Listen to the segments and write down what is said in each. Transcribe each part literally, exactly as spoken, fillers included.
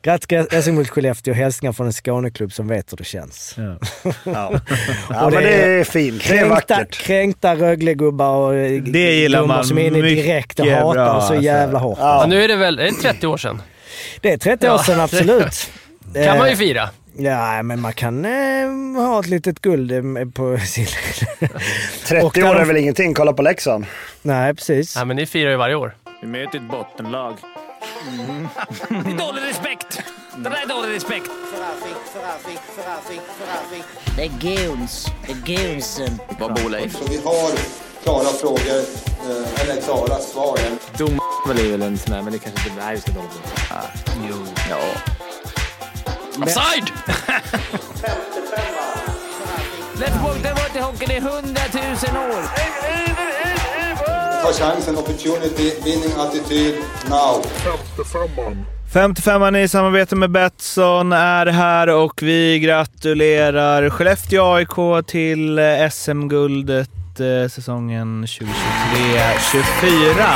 Grattis S M-guld Skellefteå och hälsningar från en Skåneklubb som vet hur det känns. Ja, ja. ja men det är fint. Det är vackert. Kränkta Rögle-gubbar och det gillar man som är inne direkt och hatar bra, så jävla hårt. Ja. Ja, nu är det väl är det trettio år sedan? Det är trettio år sedan, absolut. Kan man ju fira. Ja, men man kan eh, ha ett litet guld på sin... trettio år är väl ingenting, kolla på Leksand. Nej, precis. Ja, men ni firar ju varje år. Vi möter ett bottenlag. Mm. Det är dålig respekt. Det där är dålig respekt. Det är guns. Det är gunsen. Vad bor Leif? Så vi har klara frågor, eller klara svar. Dom väl är väl en sån där, men det kanske inte är just det dåligt. Ah, jo. Ja. Offside! Let's walk the water hockey i hundratusen år. Ta chansen, opportunity, winning attityd, now. femtiofemman i samarbete med Betsson är här och vi gratulerar Skellefteå A I K till S M-guldet eh, säsongen tjugohundratjugotre tjugofyra.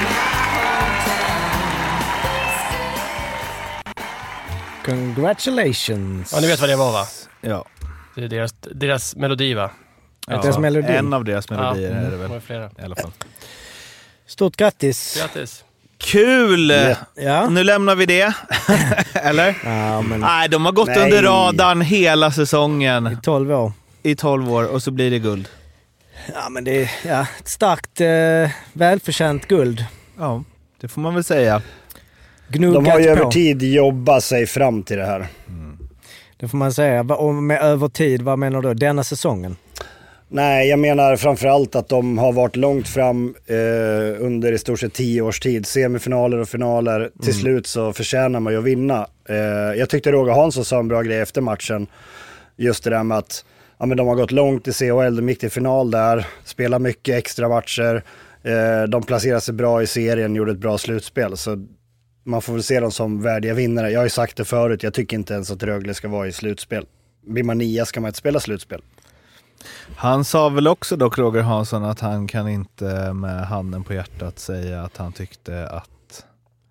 Congratulations. Ja, ni vet vad det var, va? Ja. Det är deras, deras melodi, va? Ja, deras melodi. En av deras melodier ja. är det väl. Det var flera. I alla fall. Stort grattis. Grattis. Kul! Ja. Nu lämnar vi det. Eller? Ja, men... Nej, de har gått Nej. under radarn hela säsongen. I tolv år. I tolv år och så blir det guld. Ja, men det är ja, ett starkt, eh, välförtjänt guld. Ja, det får man väl säga. Gnuggat De har ju på. över tid jobbat sig fram till det här. Mm. Det får man säga. Och med över tid, vad menar du? Denna säsongen? Nej, jag menar framförallt att de har varit långt fram eh, under i stort sett tio års tid. Semifinaler och finaler. Till Mm. slut så förtjänar man ju att vinna. Eh, jag tyckte Roger Hansson sa en bra grej efter matchen. Just det där med att ja, men de har gått långt i C H L, de gick till final där. Spelar mycket extra matcher. Eh, de placerar sig bra i serien, gjorde ett bra slutspel. Så man får väl se dem som värdiga vinnare. Jag har ju sagt det förut, jag tycker inte ens att Rögle ska vara i slutspel. Blir man nia ska man inte spela slutspel. Han sa väl också dock, Roger Hansson, att han kan inte med handen på hjärtat säga att han tyckte att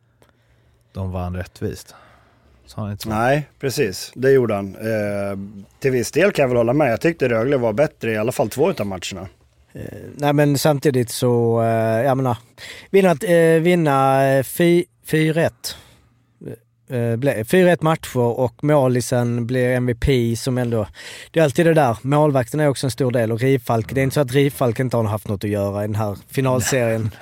de vann rättvist. Så han inte så. Nej, precis. Det gjorde han. Eh, till viss del kan jag väl hålla med. Jag tyckte Rögle var bättre i alla fall två av matcherna. Eh, nej, men samtidigt så, eh, jag menar, vinna, eh, vinna fyra ett. fyra ett matcher och målisen blir M V P som ändå, det är alltid det där, målvakten är också en stor del och Rifalk, det är inte så att Rifalk inte har haft något att göra i den här finalserien.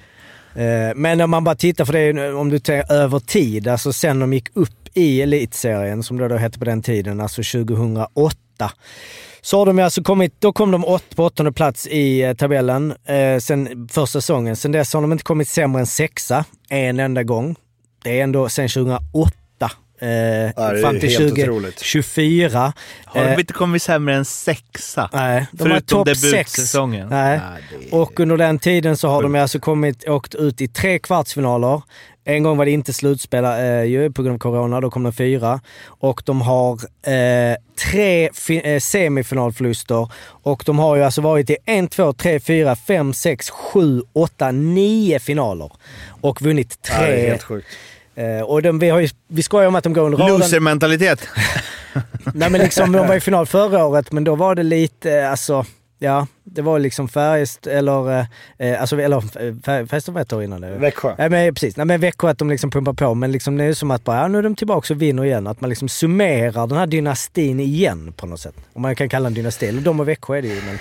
Men om man bara tittar för det, om du tar över tid, alltså sen de gick upp i elitserien som det då hette på den tiden, alltså tjugohundraåtta, så har de alltså kommit, då kom de åt, på åttonde plats i eh, tabellen eh, sen första säsongen. Sen dess har de inte kommit sämre än sexa en enda gång. Det är ändå sen tjugohundraåtta eh, ja, fram till tjugo tjugofyra. Har de inte kommit sämre än sexa? Nej, de förutom har topp sex. debutsäsongen. Nej. Nej, det... Och under den tiden så har de alltså kommit, åkt ut i tre kvartsfinaler. En gång var det inte slutspel eh, ju, på grund av corona, då kom de fyra. Och de har eh, tre fi- eh, semifinalförluster. Och de har ju alltså varit i en, två, tre, fyra, fem, sex, sju, åtta, nio finaler. Och vunnit tre. Ja, det är helt sjukt. Eh, och de, vi, har ju, vi skojar om att de går under raden. Loser-mentalitet. Nej, men liksom, de var i final förra året, men då var det lite, alltså... Ja, det var liksom Färjest eller eh, alltså eller Färjest var ett år innan det. Växjö. Ja, men precis. Nej, men Växjö att de liksom pumpar på, men liksom det är som att bara ja, nu är de tillbaka och vinner igen, att man liksom summerar den här dynastin igen på något sätt. Om man kan kalla en dynasti. Eller de och Växjö är det ju, men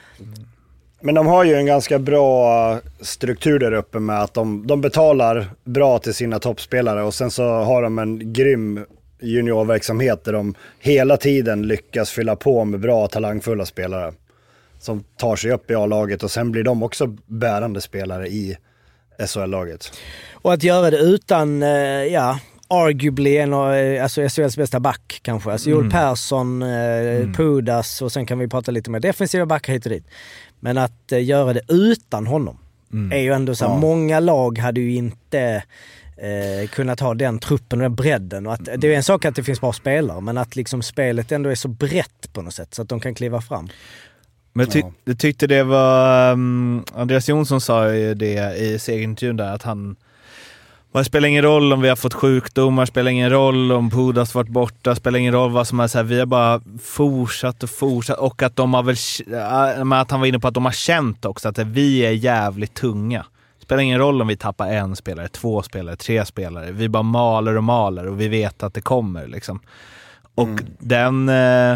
Men de har ju en ganska bra struktur där uppe med att de, de betalar bra till sina toppspelare och sen så har de en grym juniorverksamhet där de hela tiden lyckas fylla på med bra talangfulla spelare som tar sig upp i A-laget och sen blir de också bärande spelare i S H L-laget. och att göra det utan eh, ja, arguably en av eh, alltså S H L:s bästa back kanske. Alltså Joel Mm. Persson, eh, Mm. Pudas och sen kan vi prata lite mer defensiva backar hit och dit. Men att eh, göra det utan honom Mm. är ju ändå så här, Ja. många lag hade ju inte eh, kunnat ha den truppen och den bredden. Och att, det är en sak att det finns bra spelare, men att liksom spelet ändå är så brett på något sätt så att de kan kliva fram. Men jag, ty- Ja. jag tyckte det var um, Andreas Jonsson sa ju det i segerintervjun där, att han Det spelar ingen roll om vi har fått sjukdomar, spelar ingen roll om Pudas varit borta, spelar ingen roll vad som är så här, vi har bara fortsatt och fortsatt och att de har väl, att han var inne på att de har känt också att vi är jävligt tunga. Spelar ingen roll om vi tappar en spelare, två spelare, tre spelare, vi bara maler och maler och vi vet att det kommer liksom. Och mm. den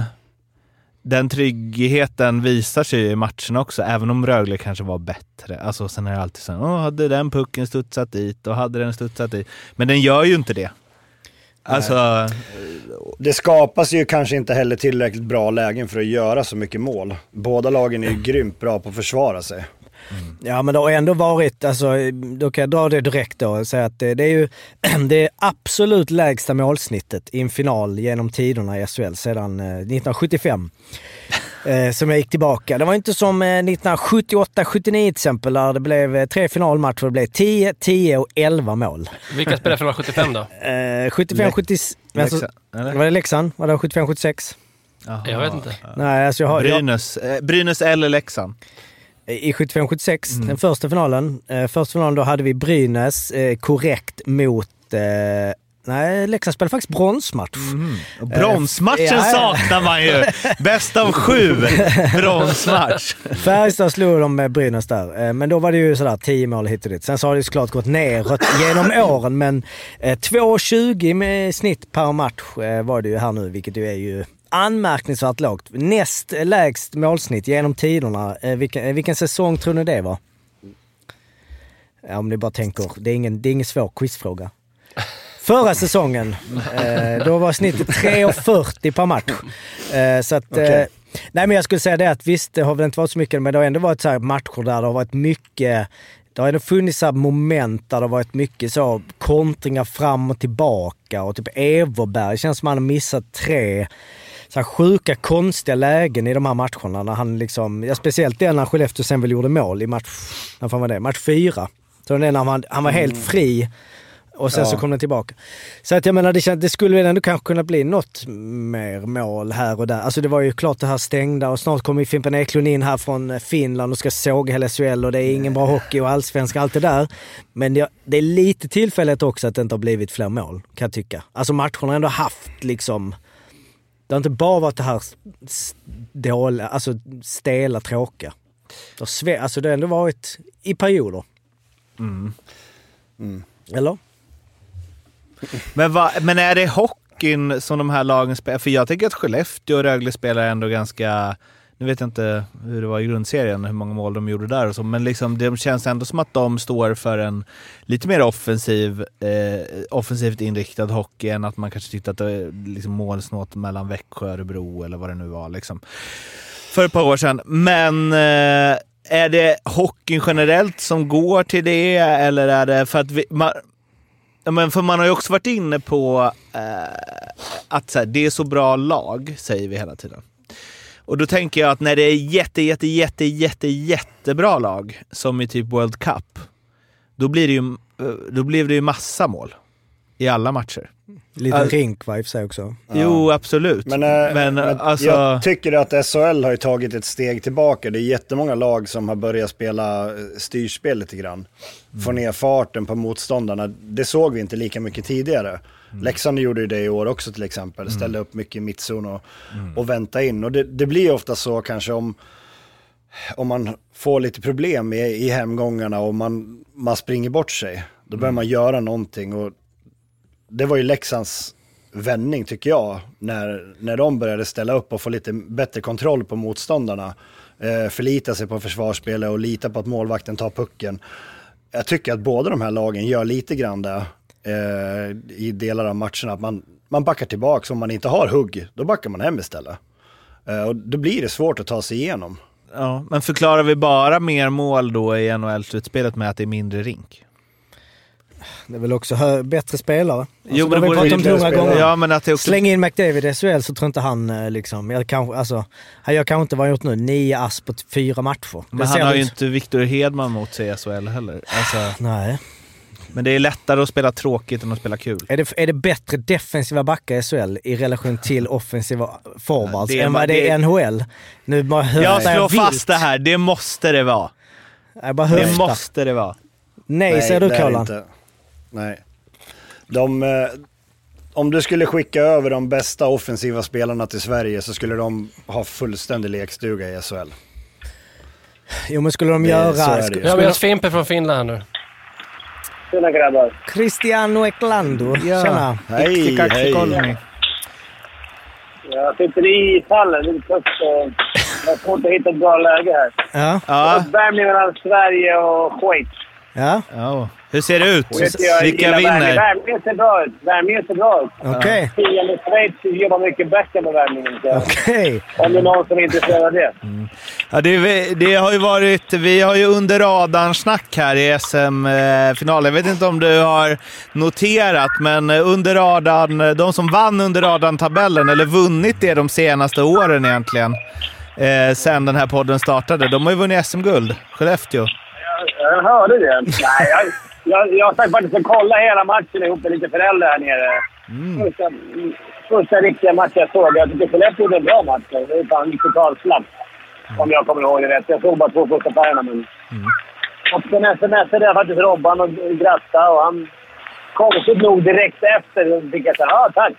den tryggheten visar sig i matchen också, även om Rögle kanske var bättre. Alltså sen är det alltid så, åh, hade den pucken studsat dit och hade den studsat dit. Men den gör ju inte det. Alltså, det skapas ju kanske inte heller tillräckligt bra lägen för att göra så mycket mål. Båda lagen är ju grymt bra på att försvara sig. Mm. Ja, men det har ändå varit, alltså, då kan jag dra det direkt då och säga att det, det är ju det är absolut lägsta målsnittet i en final genom tiderna i S H L sedan eh, nittonhundrasjuttiofem. eh, som jag gick tillbaka. Det var inte som eh, nittonhundrasjuttioåtta sjuttionio till exempel där det blev eh, tre finalmatcher och det blev tio, tio och elva mål. Vilka spelade final sjuttiofem då? Eh, sjuttiofem sjuttio alltså, var det Leksand? Var det sjuttiofem sjuttiosex? Aha. Jag vet inte. Nej, alltså jag har, Brynäs, eh, Brynäs eller Leksand? I sjuttiofem sjuttiosex, mm. den första finalen. Eh, första finalen då hade vi Brynäs eh, korrekt mot... Eh, nej, Leksand spelade faktiskt bronsmatch. Mm. Bronsmatchen eh, ja, saknar man ju. Bäst av sju bronsmatch. Färjestad slog de med Brynäs där. Eh, men då var det ju sådär tio mål hit och dit. Sen så har det såklart gått neråt genom åren. Men eh, två tjugo med snitt per match eh, var det ju här nu, vilket ju är ju... anmärkningsvärt lågt. Näst lägst målsnitt genom tiderna. Eh, vilken, vilken säsong tror ni det var? Ja, om ni bara tänker, det är ingen, det är ingen svår quizfråga. Förra säsongen, eh, då var snittet tre fyrtio per match. Eh, så att, okay. eh, nej men jag skulle säga det att visst, det har väl inte varit så mycket, men det har ändå varit så här matcher där det har varit mycket, det har ändå funnits så här moment där det har varit mycket så kontringar fram och tillbaka och typ Everberg, det känns som att han har missat tre så här sjuka, konstiga lägen i de här matcherna när han liksom, ja, speciellt det när Skellefteå sen väl gjorde mål i match, när fan var det? Match fyra. Så det är när han, han var helt fri och sen ja. så kom den tillbaka. Så att jag menar, det, det skulle väl ändå kanske kunna bli något mer mål här och där. Alltså det var ju klart det här stängda och snart kommer ju Fimpen Eklund in här från Finland och ska såga hela S H L och det är ingen bra hockey och allsvenska, allt det där. Men det, det är lite tillfället också att det inte har blivit fler mål, kan jag tycka. Alltså matcherna har ändå haft liksom, det har inte bara varit det här dåliga, alltså stela, tråkiga. Det har, sve, alltså det har ändå varit i perioder. Mm. Mm. Eller? Men, va, men är det hockeyn som de här lagen spelar? För jag tycker att Skellefteå och Rögle spelar ändå ganska... Nu vet jag inte hur det var i grundserien, hur många mål de gjorde där och så, men liksom, det känns ändå som att de står för en lite mer offensiv, eh, offensivt inriktad hockey än att man kanske tyckte att det var liksom målsnåt mellan Växjö och Örebro eller vad det nu var liksom, för ett par år sedan. Men eh, är det hockeyn generellt som går till det, eller är det för att vi... Man, men för man har ju också varit inne på eh, att så här, det är så bra lag, säger vi hela tiden. Och då tänker jag att när det är jätte, jätte, jätte, jätte, jättebra lag, som i typ World Cup, då blir det ju, då blir det ju massa mål i alla matcher. Lite All... rink va, i sig också. Jo, ja. Absolut. Men, äh, men, men alltså... jag tycker att S H L har ju tagit ett steg tillbaka. Det är jättemånga lag som har börjat spela styrspel lite grann. Mm. Få ner farten på motståndarna. Det såg vi inte lika mycket tidigare. Mm. Leksand gjorde ju det i år också till exempel. Mm. Ställde upp mycket i mittzon och, mm. och vänta in. Och det, det blir ofta så kanske om, om man får lite problem i, i hemgångarna och man, man springer bort sig. Då börjar mm. man göra någonting. Och det var ju Leksands vändning tycker jag. När, när de började ställa upp och få lite bättre kontroll på motståndarna. Eh, förlita sig på försvarsspelet och lita på att målvakten tar pucken. Jag tycker att båda de här lagen gör lite grann där. Eh, i delar av matcherna att man, man backar tillbaka. Om man inte har hugg, då backar man hem istället. Eh, och då blir det svårt att ta sig igenom. Ja, men förklarar vi bara mer mål då i N H L-slutspelet med att det är mindre rink? Det är väl också hö- bättre spelare. Alltså, jo, men det vi pratat om hundra gånger. Ja, men att det också... Släng in McDavid i S H L så tror inte han liksom, jag kanske, alltså, han gör kanske inte vad han gjort nu, nio ass på fyra matcher. Men han har ju inte Victor Hedman mot sig i S H L heller. Alltså... Nej. Men det är lättare att spela tråkigt än att spela kul. Är det, är det bättre defensiva backar i S H L i relation till offensiva forwards det än vad det är i N H L? Nu bara jag slår jag fast det här, det måste det vara. Jag bara det måste det vara. Nej, Nej säger du Colin. Nej. De, eh, om du skulle skicka över de bästa offensiva spelarna till Sverige så skulle de ha fullständig lekstuga i S H L. Jo, men skulle de Det- göra... så är det ju. Skulle, Vi har med oss Fimpe från Finland här nu. Tjena grabbar. Cristiano Eklando. Tjena. Hej, hej. Jag sitter i ishallen. Det är tufft. och Jag har svårt att hitta ett bra läge här. Ja. Ja. Uppvärmning mellan Sverige och Schweiz. Ja. ja. Hur ser det ut? Vet jag, Vilka gillar värmning. vinner? Värmningen ser bra ut. Värmningen ser bra ut. Okej. Fienden i Schweiz jobbar mycket bättre med värmningen. så- Okej. Om det är någon som är intresserad av det. Ja, det, det har ju varit, vi har ju under radarn snack här i S M-finalen. Jag vet inte om du har noterat, men under radarn, de som vann under radarn-tabellen, eller vunnit det de senaste åren egentligen, eh, sen den här podden startade, de har ju vunnit S M-guld. Skellefteå. Jag, jag hörde det. Nej, jag, jag, jag har sagt faktiskt att kolla hela matchen ihop med lite föräldrar här nere. Mm. Första, första riktiga matchen jag såg. Jag tycker Skellefteå gjorde en bra match. Det är fan totalt slapp. Om jag kommer ihåg det rätt. Jag såg bara två första färgerna. Men... Mm. Och sen smsade jag faktiskt Robban och Gratta. Och han konstigt nog direkt efter. Och fick jag säga, ja tack.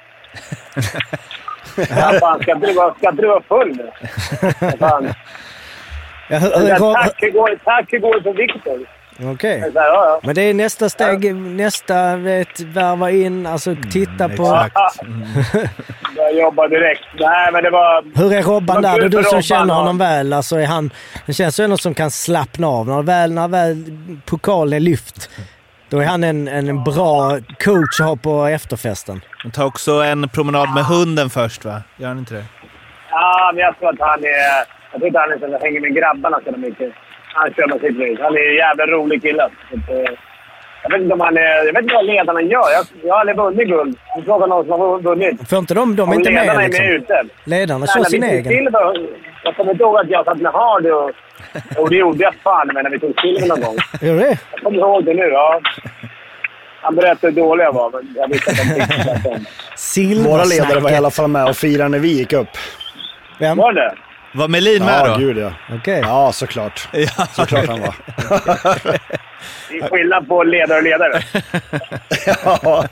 Ja, fan, ska inte du vara, ska inte du vara full nu? Fan. Ja, hur, hur, hur, Tack, hur går, tack, hur går det för Victor? Okej. Jag säger, ja, ja. Men det är nästa steg, nästa, vet, värva in, alltså titta på... Exakt. Jag jobbar direkt. Nej, men det var... Hur är Robban Det var där? kul Du för som Robban, känner ja. honom väl, alltså är han... Det känns ju något som kan slappna av. När väl, när väl pokalen är lyft, då är han en, en bra coach att ha på efterfesten. De tar också en promenad med hunden först, va? Gör han inte det? Ja, men jag tror att han är... Jag tror inte han är så att hänger med grabbarna så mycket. Han kör med sitt liv. Han är en jävla rolig kille. Så att, eh, jag vet inte om han är... Jag vet inte vad ledarna gör. Jag, jag har aldrig vunnit guld. Du frågar någon som har vunnit. För inte de, de är Om inte ledarna med är liksom. med ute. Ledarna Nej, kör när sin vi tog egen. silver, jag kommer inte ihåg att jag satt med Hardy och... Och det gjorde jag fan med när vi tog silver någon gång. Gör det? Jag kommer ihåg det nu, ja. Han berättade hur dålig jag var, men jag visste att han tyckte tvärtom. Våra ledare var i Silversnacket. alla fall med och firade när vi gick upp. Vem? Var det? Var Melin med Ja, då? gud ja. Okej. Ja, såklart. Ja. Såklart han var. Det är skillnad på ledare och ledare. Ja.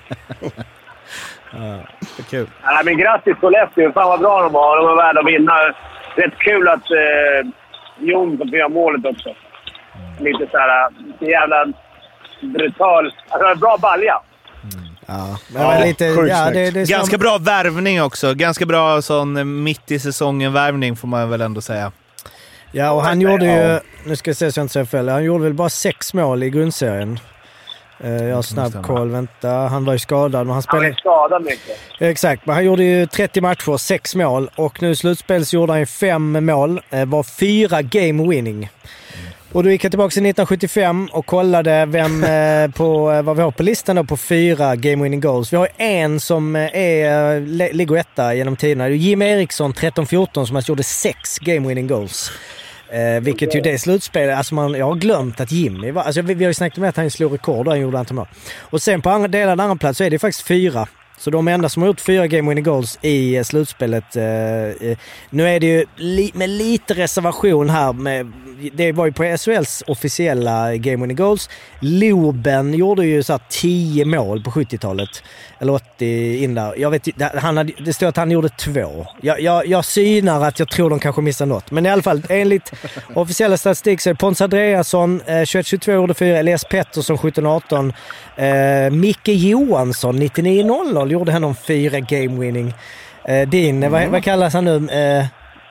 Det är kul. Nej, men grattis Skellefteå. Fan vad bra de var. De var värda att vinna. Rätt kul att eh, Jonsson får göra målet också. Lite såhär, lite jävla brutal. Alltså en bra balja. Ja, men Ja, lite... sjukt Ja, det, snyggt. det är Ganska som- bra värvning också. Ganska bra sån mitt i säsongen värvning får man väl ändå säga. Ja, och han gjorde ju... Ja. Nu ska jag se så jag inte säger fel. Han gjorde väl bara sex mål i grundserien. Eh, Jag har snabb stämmer. koll. Vänta, han var ju skadad, men han Han spelade... är skadad mycket. Exakt, men han gjorde ju trettio matcher, sex mål. Och nu i slutspel så gjorde han ju fem mål. Eh, var fyra game winning. Och då gick jag tillbaka till nittonhundrasjuttiofem och kollade vem eh, på, eh, vad vi har på listan då på fyra game winning goals. Vi har en som eh, är, le, ligger etta genom tiderna. Det är Jim Eriksson, tretton fjorton, som alltså gjorde sex game winning goals. Eh, vilket ju det slutspelet, alltså man, jag har glömt att Jimmy var, alltså vi, vi har ju snackat med att han slog rekord och han gjorde antal mål. Och sen på andra delad andra plats så är det faktiskt fyra. Så de enda som har gjort fyra game winning goals i eh, slutspelet, eh, eh, nu är det ju li, med lite reservation här, med, det var ju på S H L:s officiella game winning goals. Loben gjorde ju så här tio mål på sjuttiotalet, eller åttio in där. Jag vet, han hade, det står att han gjorde två. Jag, jag, jag synar att jag tror de kanske missar något. Men i alla fall, enligt officiella statistik så är Pontus Andreasson eh, tjugoett tjugotvå gjorde fyra, Elias Pettersson sjutton arton, eh, Micke Johansson nittionio noll noll gjorde han om fyra game winning. Eh, din, mm. vad, vad kallas han nu? Eh,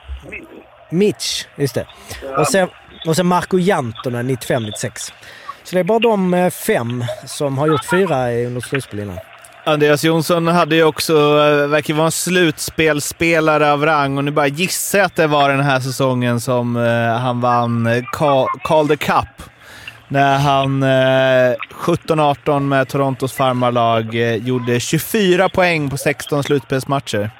Mitch, just det. Och sen, och sen Marco Jantonen nittiofem nittiosex. Så det är bara de eh, fem som har gjort fyra i under slutspel innan. Andreas Jonsson hade ju också, verkar vara en slutspelspelare av rang, och nu bara gissar jag att det var den här säsongen som eh, han vann Call, Call the Cup. När han eh, sjutton arton med Torontos farmarlag eh, gjorde tjugofyra poäng på sexton slutspelsmatcher.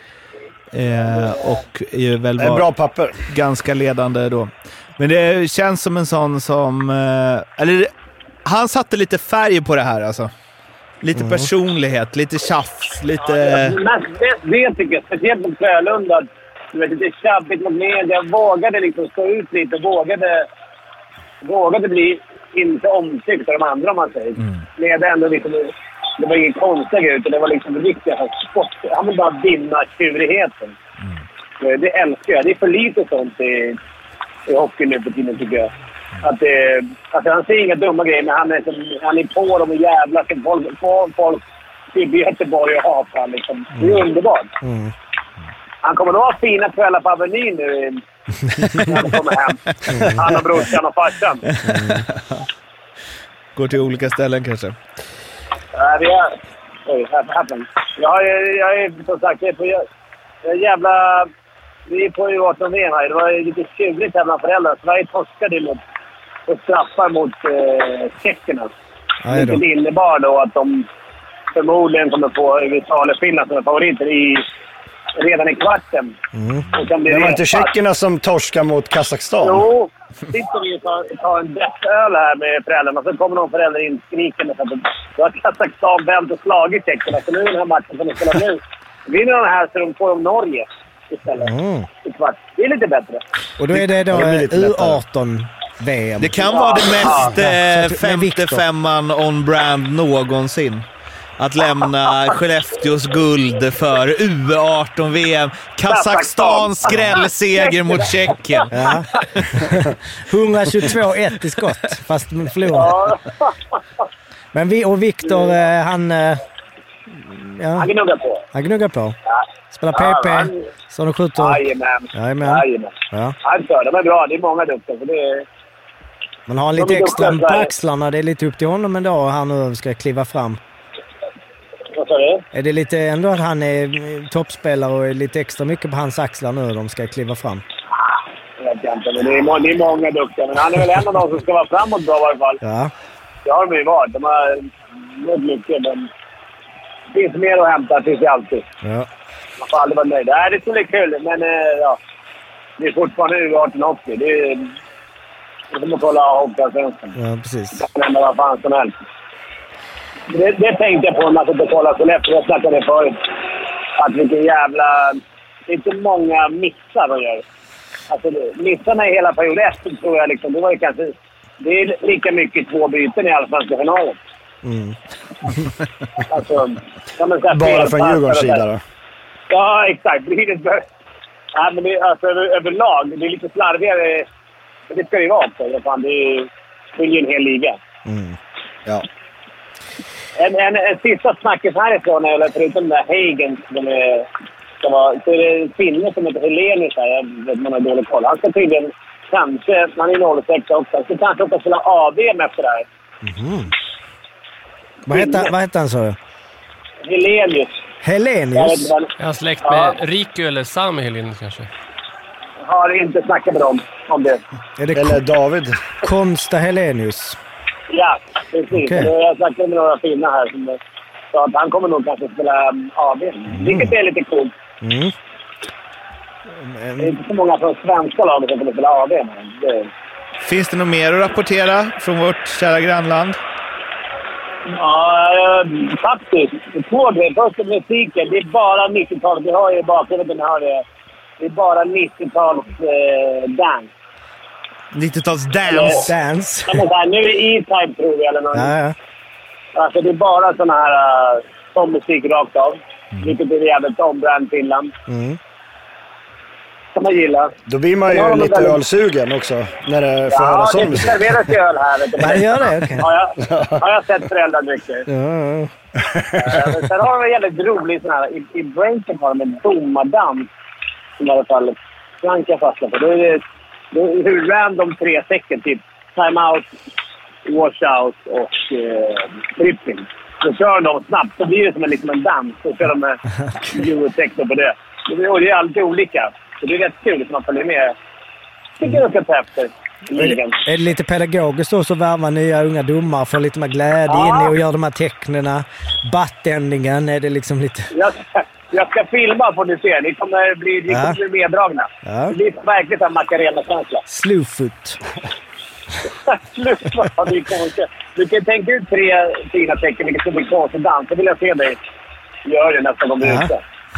Eh, och är väl Det är var bra papper. ganska ledande då. Men det känns som en sån som... Eh, eller han satte lite färg på det här alltså. Lite Mm. personlighet, lite tjafs, lite... Men det, det tycker jag, speciellt mot Frölunda, att du vet, lite tjabbigt mot media. Jag vågade liksom stå ut lite, vågade, vågade bli inte omtyckt av de andra, om man säger. Mm. Men det ändå liksom, det var ingen konstig ut, det var liksom riktigt sport. Han vill bara vinna tjurigheten. Mm. Det älskar jag. Det är för lite sånt i, i hockey nu på tiden, tycker jag. Att det, alltså han säger inga dumma grejer, men han är, som, han är på dem och jävlar till folk, på folk i Göteborg och hatar liksom. Det är underbart. Mm. Han kommer nog ha fina kvällar på Avenyn nu när han kommer hem. Mm. Han och brorsan och farsan. Mm. Går till olika ställen kanske. Ja, det är... Oj, här happen. Jag, jag är som sagt, jag är på jag, jävla... Vi är på U arton-V M här. Det var lite tjurigt här bland föräldrar. Sverige torskade mot och straffar mot eh, tjeckerna. Vilket innebar då att de förmodligen kommer få U S A eller Finland som är favoriter i, redan i kvarten. Mm. Det, det var inte tjeckerna som torskar mot Kazakstan? Jo, sitter vi och tar, tar en däcköl här med föräldrarna. Så kommer någon förälder in skrikande för att då har Kazakstan vänt och slagit tjeckerna. Så nu är den här matchen som de spelar nu. Vinner de här så de får om Norge istället. Mm. I kvart. Det är lite bättre. Och då är det då U arton-V M. Det kan vara det mest eh, femte femman on-brand någonsin. Att lämna Skellefteås guld för U arton-V M. Kazakstans skrällseger mot Tjeckien. Ja. etthundratjugotvå ett i skott, fast de förlorade. Men vi och Viktor, han... Ja. Han gnuggar på. Han gnuggar på. Ja. Spelar P P, ja, han... så de skjuter. Jajamän. Jajamän. Ja. Han kör, de är bra. Det är många duktiga. För det är... Man har lite extra på axlarna. Det är lite upp till honom en dag och han nu ska kliva fram. Vad sa du? Är det lite ändå att han är toppspelare och är lite extra mycket på hans axlar nu de ska kliva fram? Jag vet inte, men det är, må- det är många duktiga. Men han är väl en av dem som ska vara framåt bra i varje fall. Ja. Det har de ju varit. De har nått mycket, men det finns mer att hämta, finns det alltid. Ja. Man får aldrig vara nöjd. Nej, det skulle bli kul, men ja. Det är fortfarande U arton-hockey. Det är... Det kommer att kolla hockeyallsvenskan. Ja, precis. Det kan hända vad fan som helst. Det, det tänkte jag på när jag skulle kolla Skellefteå. Jag snackade förut. Att vilken jävla... Det är inte många missar de gör. Alltså, missarna i hela period ett tror jag liksom... Det var ju kanske... Det är lika mycket två byten i allsvenska finalen. Mm. Alltså... Ja, men så här, bara från Djurgårdens sida då? Ja, exakt. Det är det, ja, men det, alltså, över, överlag. Det är lite slarvigare... Det ska ju vara också. Fan, det är ju en hel liga. Mm. Ja. En, en, en sista snackis härifrån, eller förutom den där Hagen som är, som var, så är det en finne som heter Helenius här. Jag vet man har dålig koll. Han ska tydligen kanske, han är noll sex också, han ska kanske åka spela A V M efter det här. Mm. Vad heter, vad heter han, så? Helenius. Helenius? Är han släkt med ja. Riku eller Sami Helenius kanske? Har inte snackat med dem om det. Är det eller David? Konsta Helenius. Ja, precis. Okay. Jag snackade med några fina här som sa att han kommer nog kanske spela A V M. Mm. Vilket är lite coolt. Mm. Det är inte så många från svenska laget som kommer spela A V M. Det... Finns det något mer att rapportera från vårt kära grannland? Ja, faktiskt. Två grejer. Först med musiken. Det är bara nittiotalet. Vi har ju bakgrunden här. Det. det är bara nittiotals eh, dans. nittiotals dance. Eller, dance. Ja, nu är det E-Type tror jag eller något. Ja, ja. Alltså det är bara såna här uh, sån musik rakt av. Mm. Vilket är jävligt ombrand Finland. Mm. Som man gillar. Då blir man ju lite väldigt... ölsugen också när det får ja, höra sån musik. Ja, det serveras ju öl här. Vet du. Ja, det gör det. Okay. Har, jag, har jag sett föräldrar mycket. Ja. uh, sen har de en jävligt rolig sån här. I, i Brainton har de en domardans. Som i alla fall Frank jag fastnar på. Då är det, då är det hur random tre tecken. Typ timeout, washout och eh, tripping. Så kör de snabbt. Så blir det som en, liksom en dans. Så kör de med eurotexter på det. Och det är alltid olika. Så det är rätt kul att man följer med. Tycker jag ska ta efter. Är det lite pedagogiskt då så värva nya unga domare för lite mer glädje ja. in i och göra de här tecknena? Battändningen, är det liksom lite... Jag ska, jag ska filma på ni ser. Ni kommer bli, ni ja. kommer bli meddragna. Ja. Det blir verkligen en Macarena-känsla. Slowfoot. Slowfoot. Du kan, du kan tänka ut tre fina tecken vilket ska bli konstigt dans. Så vill jag se dig göra det nästa gång du är ute.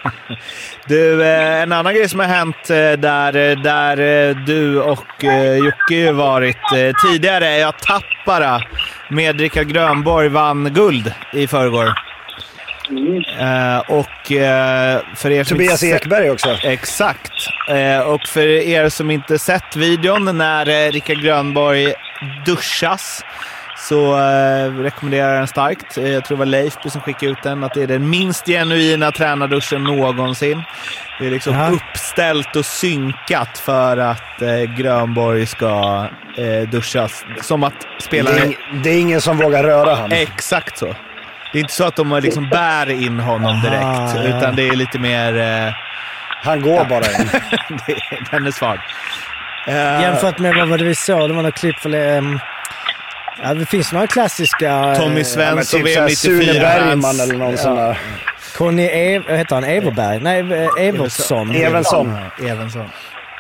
Du, en annan grej som har hänt där, där du och Jocke ju varit tidigare är att Tappara med Rickard Grönborg vann guld i förrgår. Mm. Uh, och uh, för er som Tobias inte Ekberg också. Exakt. Uh, och för er som inte sett videon när uh, Rickard Grönborg duschas så uh, rekommenderar jag den starkt. Uh, jag tror det var Leifby som skickade ut den, att det är den minst genuina tränarduschen någonsin. Det är liksom ja. uppställt och synkat för att uh, Grönborg ska uh, duschas. Som att spela... Det är, det är ingen som vågar röra han. Exakt så. Det är inte så att de liksom bär in honom direkt, ah, ja. utan det är lite mer... Eh... Han går ja. bara in. det, den är svag. Uh... Jämfört med vad var det vi såg, det var några klipp för... Um... Ja, det finns några klassiska... Tommy Svensson, ja, typ nittiofyra. Sune Bergman eller någon ja. sån där. Conny Ev... heter han? Everberg? Nej, Evertsson. Evensson. Evensson.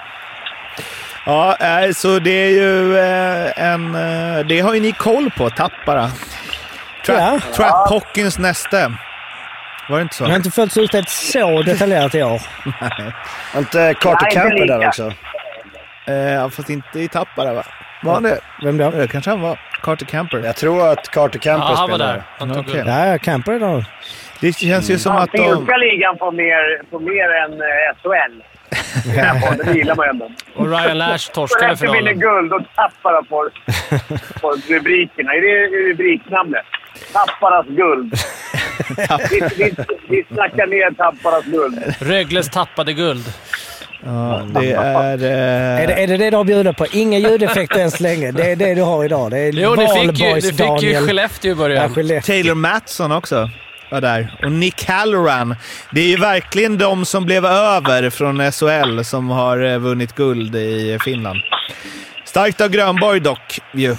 Ja, så det är ju en... Det har ju ni koll på, Tappara. Trap, ja. Trap Hawkins nästa. Var det inte så? Jag har inte följt ut ett så detaljerat i år. Nej. Inte Carter Camper där också? Eh, fast inte i Tappara, va? Var det? Vem då? Det kanske han var. Carter Camper. Jag tror att Carter Camper ja, spelar. Var där. Han tog okay. Ja, Camper då. Det känns ju som ja, att de... finska ligan får mer, får mer än uh, S H L. Det gillar man ändå. Och Ryan Lash torskade finalen. Efter vinner guld och Tappara på, på rubrikerna. Är det rubriknamnet? Tapparas guld. vi, vi, vi snackar ner Tapparas guld. Rögles tappade guld. Ja, det är, eh... är, det, är det det du har bjudit på? Inga ljudeffekter än så länge. Det är det du har idag. Det är jo, det fick ju, det fick ju Skellefteå i början. Ja, Taylor Mattsson också var där. Och Nick Halloran. Det är ju verkligen de som blev över från S H L som har vunnit guld i Finland. Starkt av Grönborg dock ju.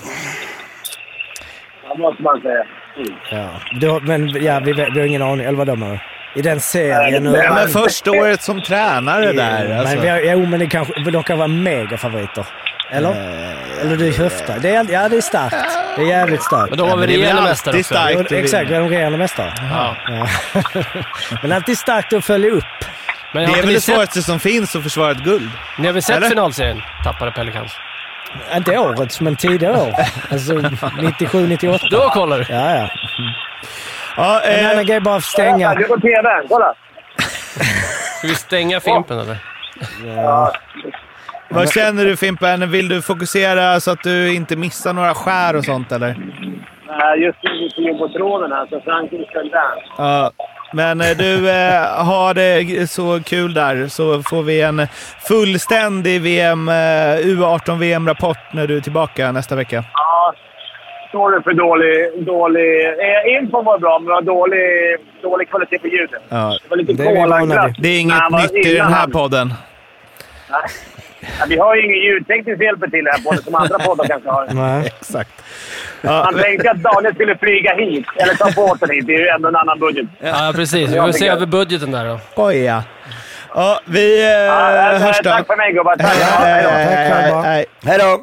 Ja, måste man säga. Mm. Ja, du, men ja, vi, vi har ingen aning. Eller vad de är. I den serien. Nej, men, men första året som tränare där. Alltså. Men, vi har, jo, men det kanske, de kan vara mega favoriter. Eller? Äh, Eller du höftar. Det är, ja, det är starkt. Det är jävligt starkt. Men då har vi ja, regerande mästare också. Starkt, exakt, vi är de regerande mästare. Ja. Ja. Men alltid starkt att följa upp. Men det är väl det svåraste som finns att försvara ett guld. Ni har väl sett Eller? finalserien? Tappade Pelicans. Inte årets, men tidigare år. Alltså nittiosju nittioåtta. Då kollar du. Ja, ja. Ja, en eh, annan grej bara att stänga. Du är på T V, kolla. Ska vi stänga Fimpen eller? Ja. Vad känner du, Fimpen? Vill du fokusera så att du inte missar några skär och sånt eller? Nej, just nu på jumbotråden här, så Frankrike ska där. Ja. Men du eh, har det så kul där, så får vi en fullständig V M, eh, U arton V M-rapport när du är tillbaka nästa vecka. Ja, sorry för dålig... dålig eh, info var bra, men det var dålig, dålig kvalitet på ljudet. Ja. Det var lite det, är det är inget Nej, nytt i den här podden. Nej. Ja, vi har ju ingen ljudteknisk hjälp till det här podden som andra poddar kanske har. Nej, exakt. Ja. Man tänkte att Daniel skulle flyga hit, eller ta båten hit. Det är ju ändå en annan budget. Ja, precis. Vi får se över budgeten där då. Oj, ja. Ja, vi eh, ja, hörs då. Tack för mig, gubbar. Tack. Hej då. Hej, hej då.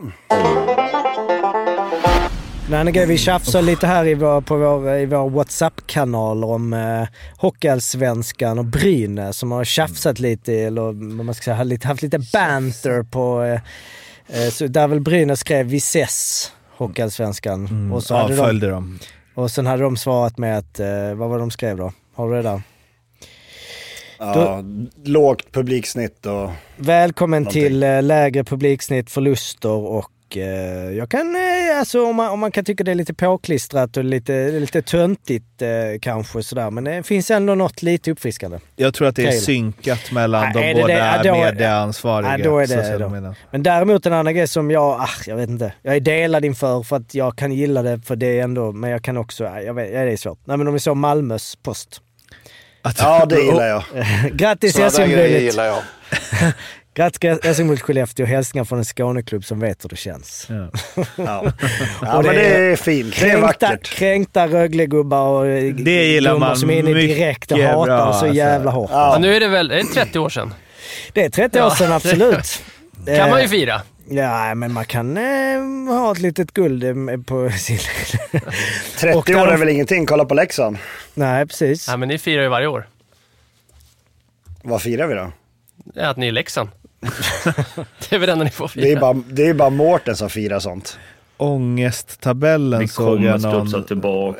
Nej, grej, vi tjafsar lite här i vår, på vår, i vår WhatsApp-kanal om eh, Hockeyallsvenskan och Brynäs som har tjafsat lite, eller vad man ska säga, lite, haft lite banter på... Eh, så där väl Brynäs skrev vi ses Hockeyallsvenskan. Mm, och så hade avföljde de, de. Och sen hade de svarat med att, eh, vad var de skrev då? Har du det där? Ja, då, lågt publiksnitt och... Välkommen någonting. till eh, lägre publiksnitt, förluster och eh, jag kan, eh, alltså om man, om man kan tycka det är lite påklistrat och lite, lite töntigt eh, kanske sådär, men det finns ändå något lite uppfriskande. Jag tror att det är Taylor. synkat mellan ja, de båda det? Ja, medieansvariga. Ja, då är det då. Men däremot en annan grej som jag, ah, jag vet inte, jag är delad inför för att jag kan gilla det för det ändå, men jag kan också, jag vet, ja, det är svårt. Nej, men om vi så Malmös post. Ja, det gillar jag. Grattis S M-guldet. Grattis S M-guldet Skellefteå och hälsningar från en Skåneklubb som vet hur det känns. Ja, ja. ja men det är fint. Det är vackert. Kränkta Rögle-gubbar och det gillar man som är inne direkt och hatar bra, så jävla hårt. Ja. Ja, nu är det väl är det trettio år sedan? Det är trettio år sedan, absolut. Kan man ju fira. Ja, men man kan eh, ha ett litet guld eh, på sin... trettio år är väl ingenting, kolla på Leksand. Nej, precis. Ja, men ni firar ju varje år. Vad firar vi då? Ja, att ni är Leksand. Det är väl enda ni får fira. Det är bara, det är bara Mårten som firar sånt. Ångesttabellen vi såg jag någon... Vi tillbaks.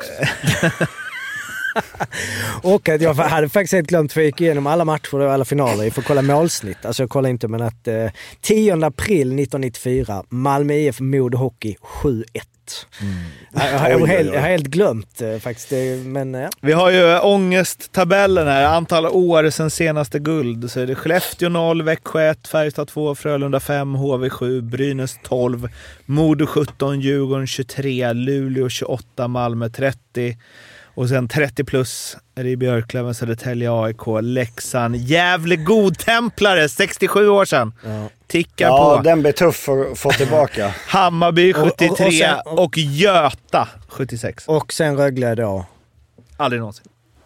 Och att jag hade faktiskt helt glömt, för jag gick igenom alla matcher och alla finaler för att kolla målsnitt. Alltså jag kollar inte, men att eh, tionde april nittonhundranittiofyra, Malmö I F Modo Hockey sju ett. Mm. Jag, jag, jag, har helt, jag har helt glömt eh, faktiskt det, men ja. Vi har ju ångesttabellen här, antal år sedan senaste guld. Så är det Skellefteå noll, Växjö ett, Färjestad två, Frölunda fem, H V sju, Brynäs tolv, Modo sjutton, Djurgården tjugotre, Luleå tjugoåtta, Malmö trettio. Och sen trettio plus är det i Björklöven, Södertälje, A I K, Leksand, Gävle Godtemplare, sextiosju år sedan. Ja. Tickar ja, på. Den blir tuff att få tillbaka. Hammarby sjuttiotre och, och, och, sen, och, och Göta sjuttiosex. Och sen Rögle då. Aldrig någonsin.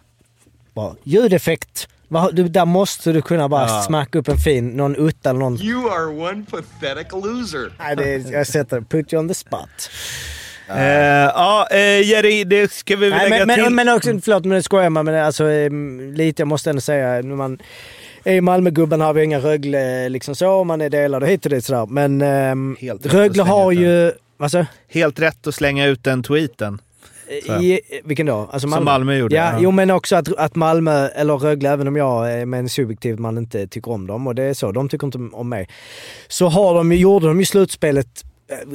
Bra. Ljudeffekt. Du, där måste du kunna bara ja. smacka upp en fin, någon utta eller någon. You are one pathetic loser. Nej, det är, jag sätter put you on the spot. Ja, uh, uh, uh, Jerry, det ska vi väl Nej, lägga men, till. Men, men också, förlåt, men det skojar man, men alltså lite, jag måste ändå säga, när man är i Malmögubben har vi inga Rögle liksom så, man är delade hit och dit sådär, men um, Rögle har ju, alltså, helt rätt att slänga ut den tweeten. I, vilken då? Alltså Malmö. Som Malmö gjorde. Ja, ja. Jo, men också att, att Malmö, eller Rögle, även om jag är med en subjektiv man inte tycker om dem, och det är så, de tycker inte om mig, så har de, gjorde de ju slutspelet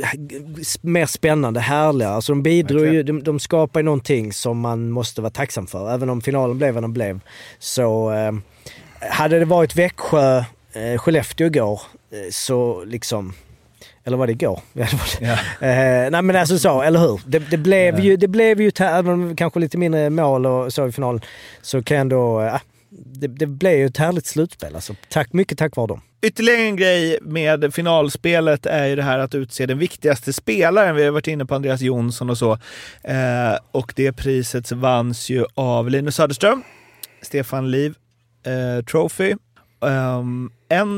mer spännande, härligare. Alltså de bidrog okay. ju, de, de skapar ju någonting som man måste vara tacksam för. Även om finalen blev vad den blev. Så eh, hade det varit Växjö, eh, Skellefteå igår, eh, så liksom, eller var det igår? Ja, det var det. Ja. Eh, nej men alltså så, eller hur? Det, det blev ja. ju, det blev ju även kanske lite mindre mål och så i finalen, så kan ändå, eh, det, det blev ju ett härligt slutspel. Alltså, tack, mycket tack vare dem. Ytterligare en grej med finalspelet är ju det här att utse den viktigaste spelaren. Vi har varit inne på Andreas Jonsson och så. Eh, och det priset vanns ju av Linus Söderström, Stefan Liv eh, Trophy. Um,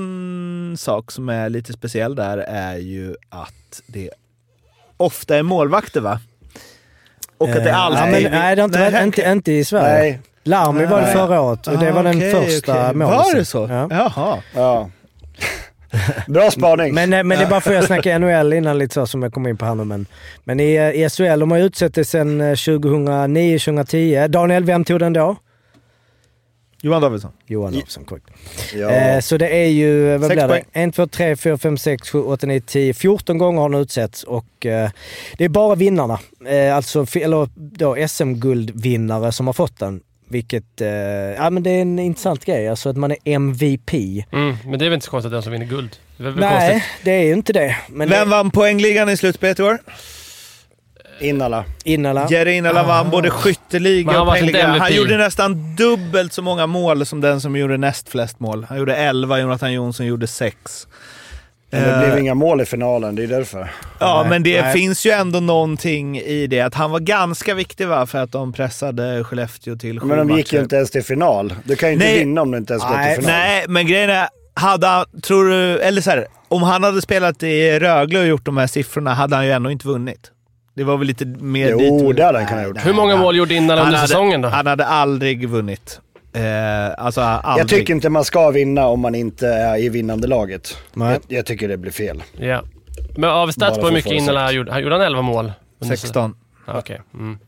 en sak som är lite speciell där är ju att det ofta är målvakter, va? Och att det alltid... Eh, ja, men, nej, det har inte, nej, inte, inte i Sverige. Nej. Larmi var det förra året och det var den okay, första okay. målet. Var det så? Ja. Jaha. Ja. Bra spaning. Men, men det är bara för att jag snackar N H L innan lite så som jag kom in på här nu. Men, men i, i S H L, de har utsett det sedan tjugohundranio tjugohundratio. Daniel, vem tog den då? Johan Davidsson. Johan Davidsson, korrekt. Ja. Eh, så det är ju, vad blir det? Poäng. ett, två, tre, fyra, fem, sex, sju, åtta, nio, tio. fjorton gånger har den utsetts och eh, det är bara vinnarna. Eh, alltså, eller då S M-guldvinnare som har fått den. Vilket, eh, ja men det är en intressant grej, alltså att man är M V P. Mm, men det är väl inte så konstigt att den som vinner guld? Det är väl Nej, konstigt. det är ju inte det. Men Vem det... vann poängligan i slutspelet i år? Innala. Innala. Jerry Innala ah. vann både skytteliga han och poängligan. Han M V P. gjorde nästan dubbelt så många mål som den som gjorde näst flest mål. Han gjorde elva, Jonathan Jonsson gjorde sex. Men det blev inga mål i finalen, det är därför. Ja, nej, men det nej. finns ju ändå någonting i det. Att han var ganska viktig, va, för att de pressade Skellefteå till sju Men de matcher. gick ju inte ens till final. Du kan ju inte nej. vinna om du inte ens går till final. Nej, men grejen är, hade han, tror du, eller så här, om han hade spelat i Rögle och gjort de här siffrorna hade han ju ändå inte vunnit. Det var väl lite mer jo, dit. Jo, det hade han kunnat gjort. Hur många mål gjorde Innala under hade, säsongen då? Han hade aldrig vunnit. Eh, alltså aldrig. Jag tycker inte man ska vinna om man inte är i vinnande laget. Jag, jag tycker det blir fel. Ja. Men av stats på hur mycket Innala gjorde, han gjorde han elva mål? sexton. Ah, okej. Okay. Mm.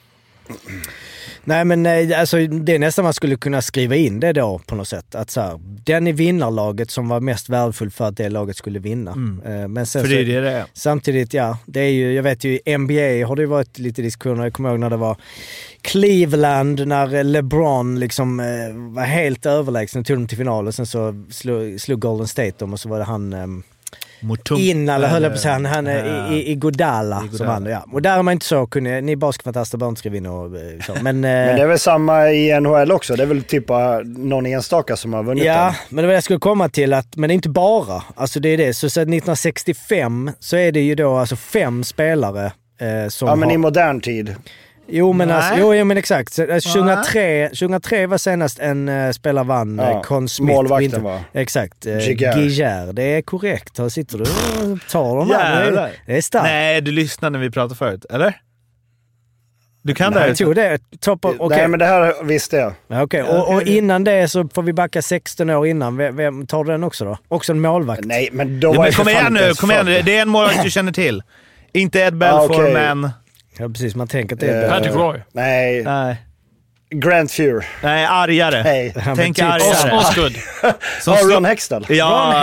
Nej men alltså, det är nästan man skulle kunna skriva in det då på något sätt. Att så här, den i vinnarlaget som var mest värdefull för att det laget skulle vinna. Mm. Men sen för det är så, det det är. Samtidigt, ja, det är ju, jag vet ju i N B A har det ju varit lite diskussioner. Jag kommer ihåg när det var Cleveland, när LeBron liksom eh, var helt överlägsen, tog dem till final och sen så slog, slog Golden State dem och så var det han... Eh, Innala höll jag på sig, han, han ja. i, i Godala som vann. Ja. Och där är man inte så kunde, ni basketfantaster bör inte skriva in och så. Men, men det är väl samma i N H L också, det är väl typ någon enstaka som har vunnit ja, den. Men det var jag skulle komma till, att, men det är inte bara, alltså det är det, så sedan nittonhundrasextiofem så är det ju då alltså fem spelare eh, som ja men har... i modern tid. Jo men, alltså, jo, jo men exakt. Så, alltså, tjugohundratre, tjugohundratre var senast en uh, spelare vann, ja, uh, Con Smith. Målvakten var. Exakt. Uh, Giguère. Det är korrekt. Här sitter du och tar dem här. Det är, det är starkt. Nej, du lyssnade när vi pratade förut, eller? Du kan Nej, det? Jag tror det. Top of, okay. Nej, men det här visste jag. Ja, okay. och, och innan det så får vi backa sexton år innan. Vem, vem tar du den också då? Också en målvakt? Nej, men då ja, var men kom igen nu, kom igen nu. Det är en målvakt du känner till. Inte Ed Belfour, ah, okay. men... Ja, precis. Man tänker att det är... Uh, Patrick Roy. Nej. Nej. Grant Fuhr. Nej, argare. Nej. Tänk argare. Osgood. Som oh, Ron Hextall. Ja,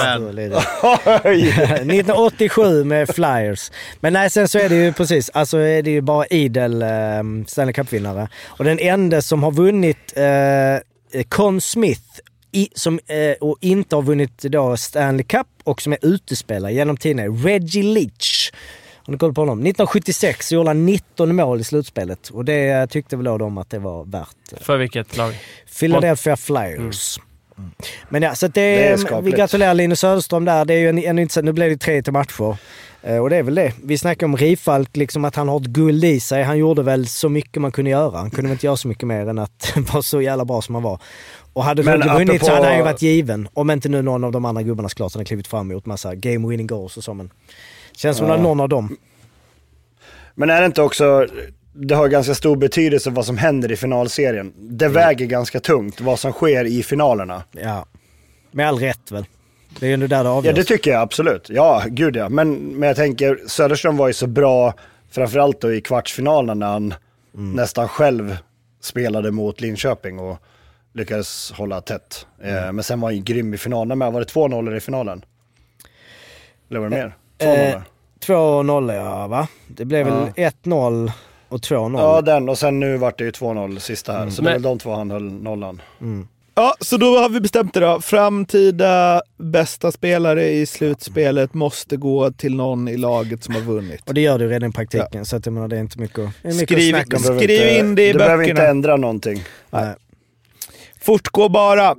ja. nittonhundraåttiosju med Flyers. Men nej, sen så är det ju precis, alltså är det ju bara idel um, Stanley Cup-vinnare. Och den enda som har vunnit uh, Conn Smith i, som, uh, och inte har vunnit då Stanley Cup och som är utespelare genom tiden, Reggie Leach. Om du kollar på honom. nittonhundrasjuttiosex så gjorde han nitton mål i slutspelet. Och det tyckte väl då de att det var värt. För vilket lag? Philadelphia Flyers. Mm. Mm. Men ja, så att det, det är vi gratulerar Linus Söderström där. Det är ju en, en, en, nu blev det tre till matcher. Uh, och det är väl det. Vi snackar om Rifalk, liksom att han har ett guld i sig. Han gjorde väl så mycket man kunde göra. Han kunde väl inte göra så mycket mer än att vara så jävla bra som han var. Och hade Rögle vunnit apropå... så hade han ju varit given. Om inte nu någon av de andra gubbarna såklart som har klivit fram och gjort massa game winning goals och så. Men känns som ja. någon av dem. Men är det inte också, det har ganska stor betydelse vad som händer i finalserien. Det mm. väger ganska tungt vad som sker i finalerna. Ja, med all rätt väl. Det är ju nu där det avgörs. Ja, det tycker jag absolut. Ja, gud ja. Men, men jag tänker, Söderström var ju så bra, framförallt då i kvartsfinalen när han mm. nästan själv spelade mot Linköping och lyckades hålla tätt. Mm. Eh, men sen var han ju grym i finalen med. Var det två noll i finalen? Eller var det mer? Två noll. Eh, två noll, ja va? Det blev ja. väl ett noll och två noll. Ja, den. Och sen nu vart det ju två noll sista här. Mm. Så det är väl de två han höll nollan. Mm. Ja, så då har vi bestämt det då. Framtida bästa spelare i slutspelet måste gå till någon i laget som har vunnit. Och det gör du redan i praktiken. Ja. Så att jag menar, det är inte mycket, det är mycket skriv, att snacka om. Skriv inte, in det i du böckerna. Du behöver inte ändra någonting. Nej. Fortgå bara.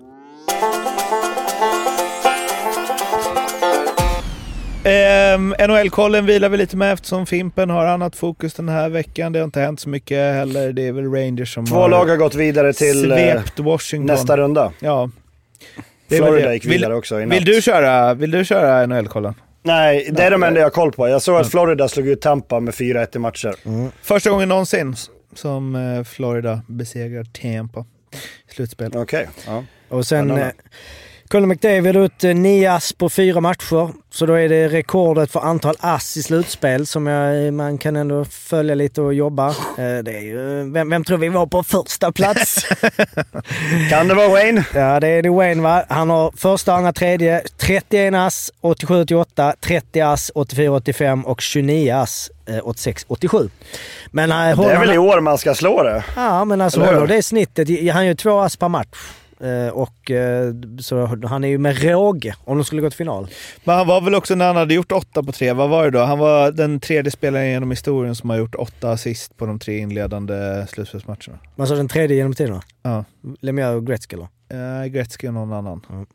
Um, N H L-kollen vilar vi lite med eftersom Fimpen har annat fokus den här veckan. Det har inte hänt så mycket heller. Det är väl Rangers som Två har lag har gått vidare till svept Washington. Nästa runda. Ja. Det Florida gick vidare vill, också i natt. Vill du köra, vill du köra N H L-kollen? Nej, det är de enda jag har koll på. Jag såg att Florida slog ut Tampa med fyra ett i matcher. Mm. Första gången någonsin som Florida besegrar Tampa i slutspel. Okej, okay. Ja. Och sen... Colin McDavid ut nio ass på fyra matcher. Så då är det rekordet för antal ass i slutspel som jag, man kan ändå följa lite och jobba. Det är ju, vem, vem tror vi var på första plats? Kan det vara Wayne? Ja, det är det Wayne va. Han har första, andra, tredje, trettioen ass, åttiosju åttioåtta, trettio ass, åttiofyra åttiofem och tjugonio ass, åttiosex åttiosju. Men det är väl i år man ska slå det? Ja, men alltså håller det snittet. Han gör två ass per match. Uh, och uh, så han är ju med råge om de skulle gå till final. Men han var väl också när han hade gjort åtta på tre, vad var det då? Han var den tredje spelaren genom historien som har gjort åtta assist på de tre inledande slutspelsmatcherna. Men så den tredje genom tiden? Ja. Lemieux och Gretzky eller? Uh, Gretzky och någon annan. Mm.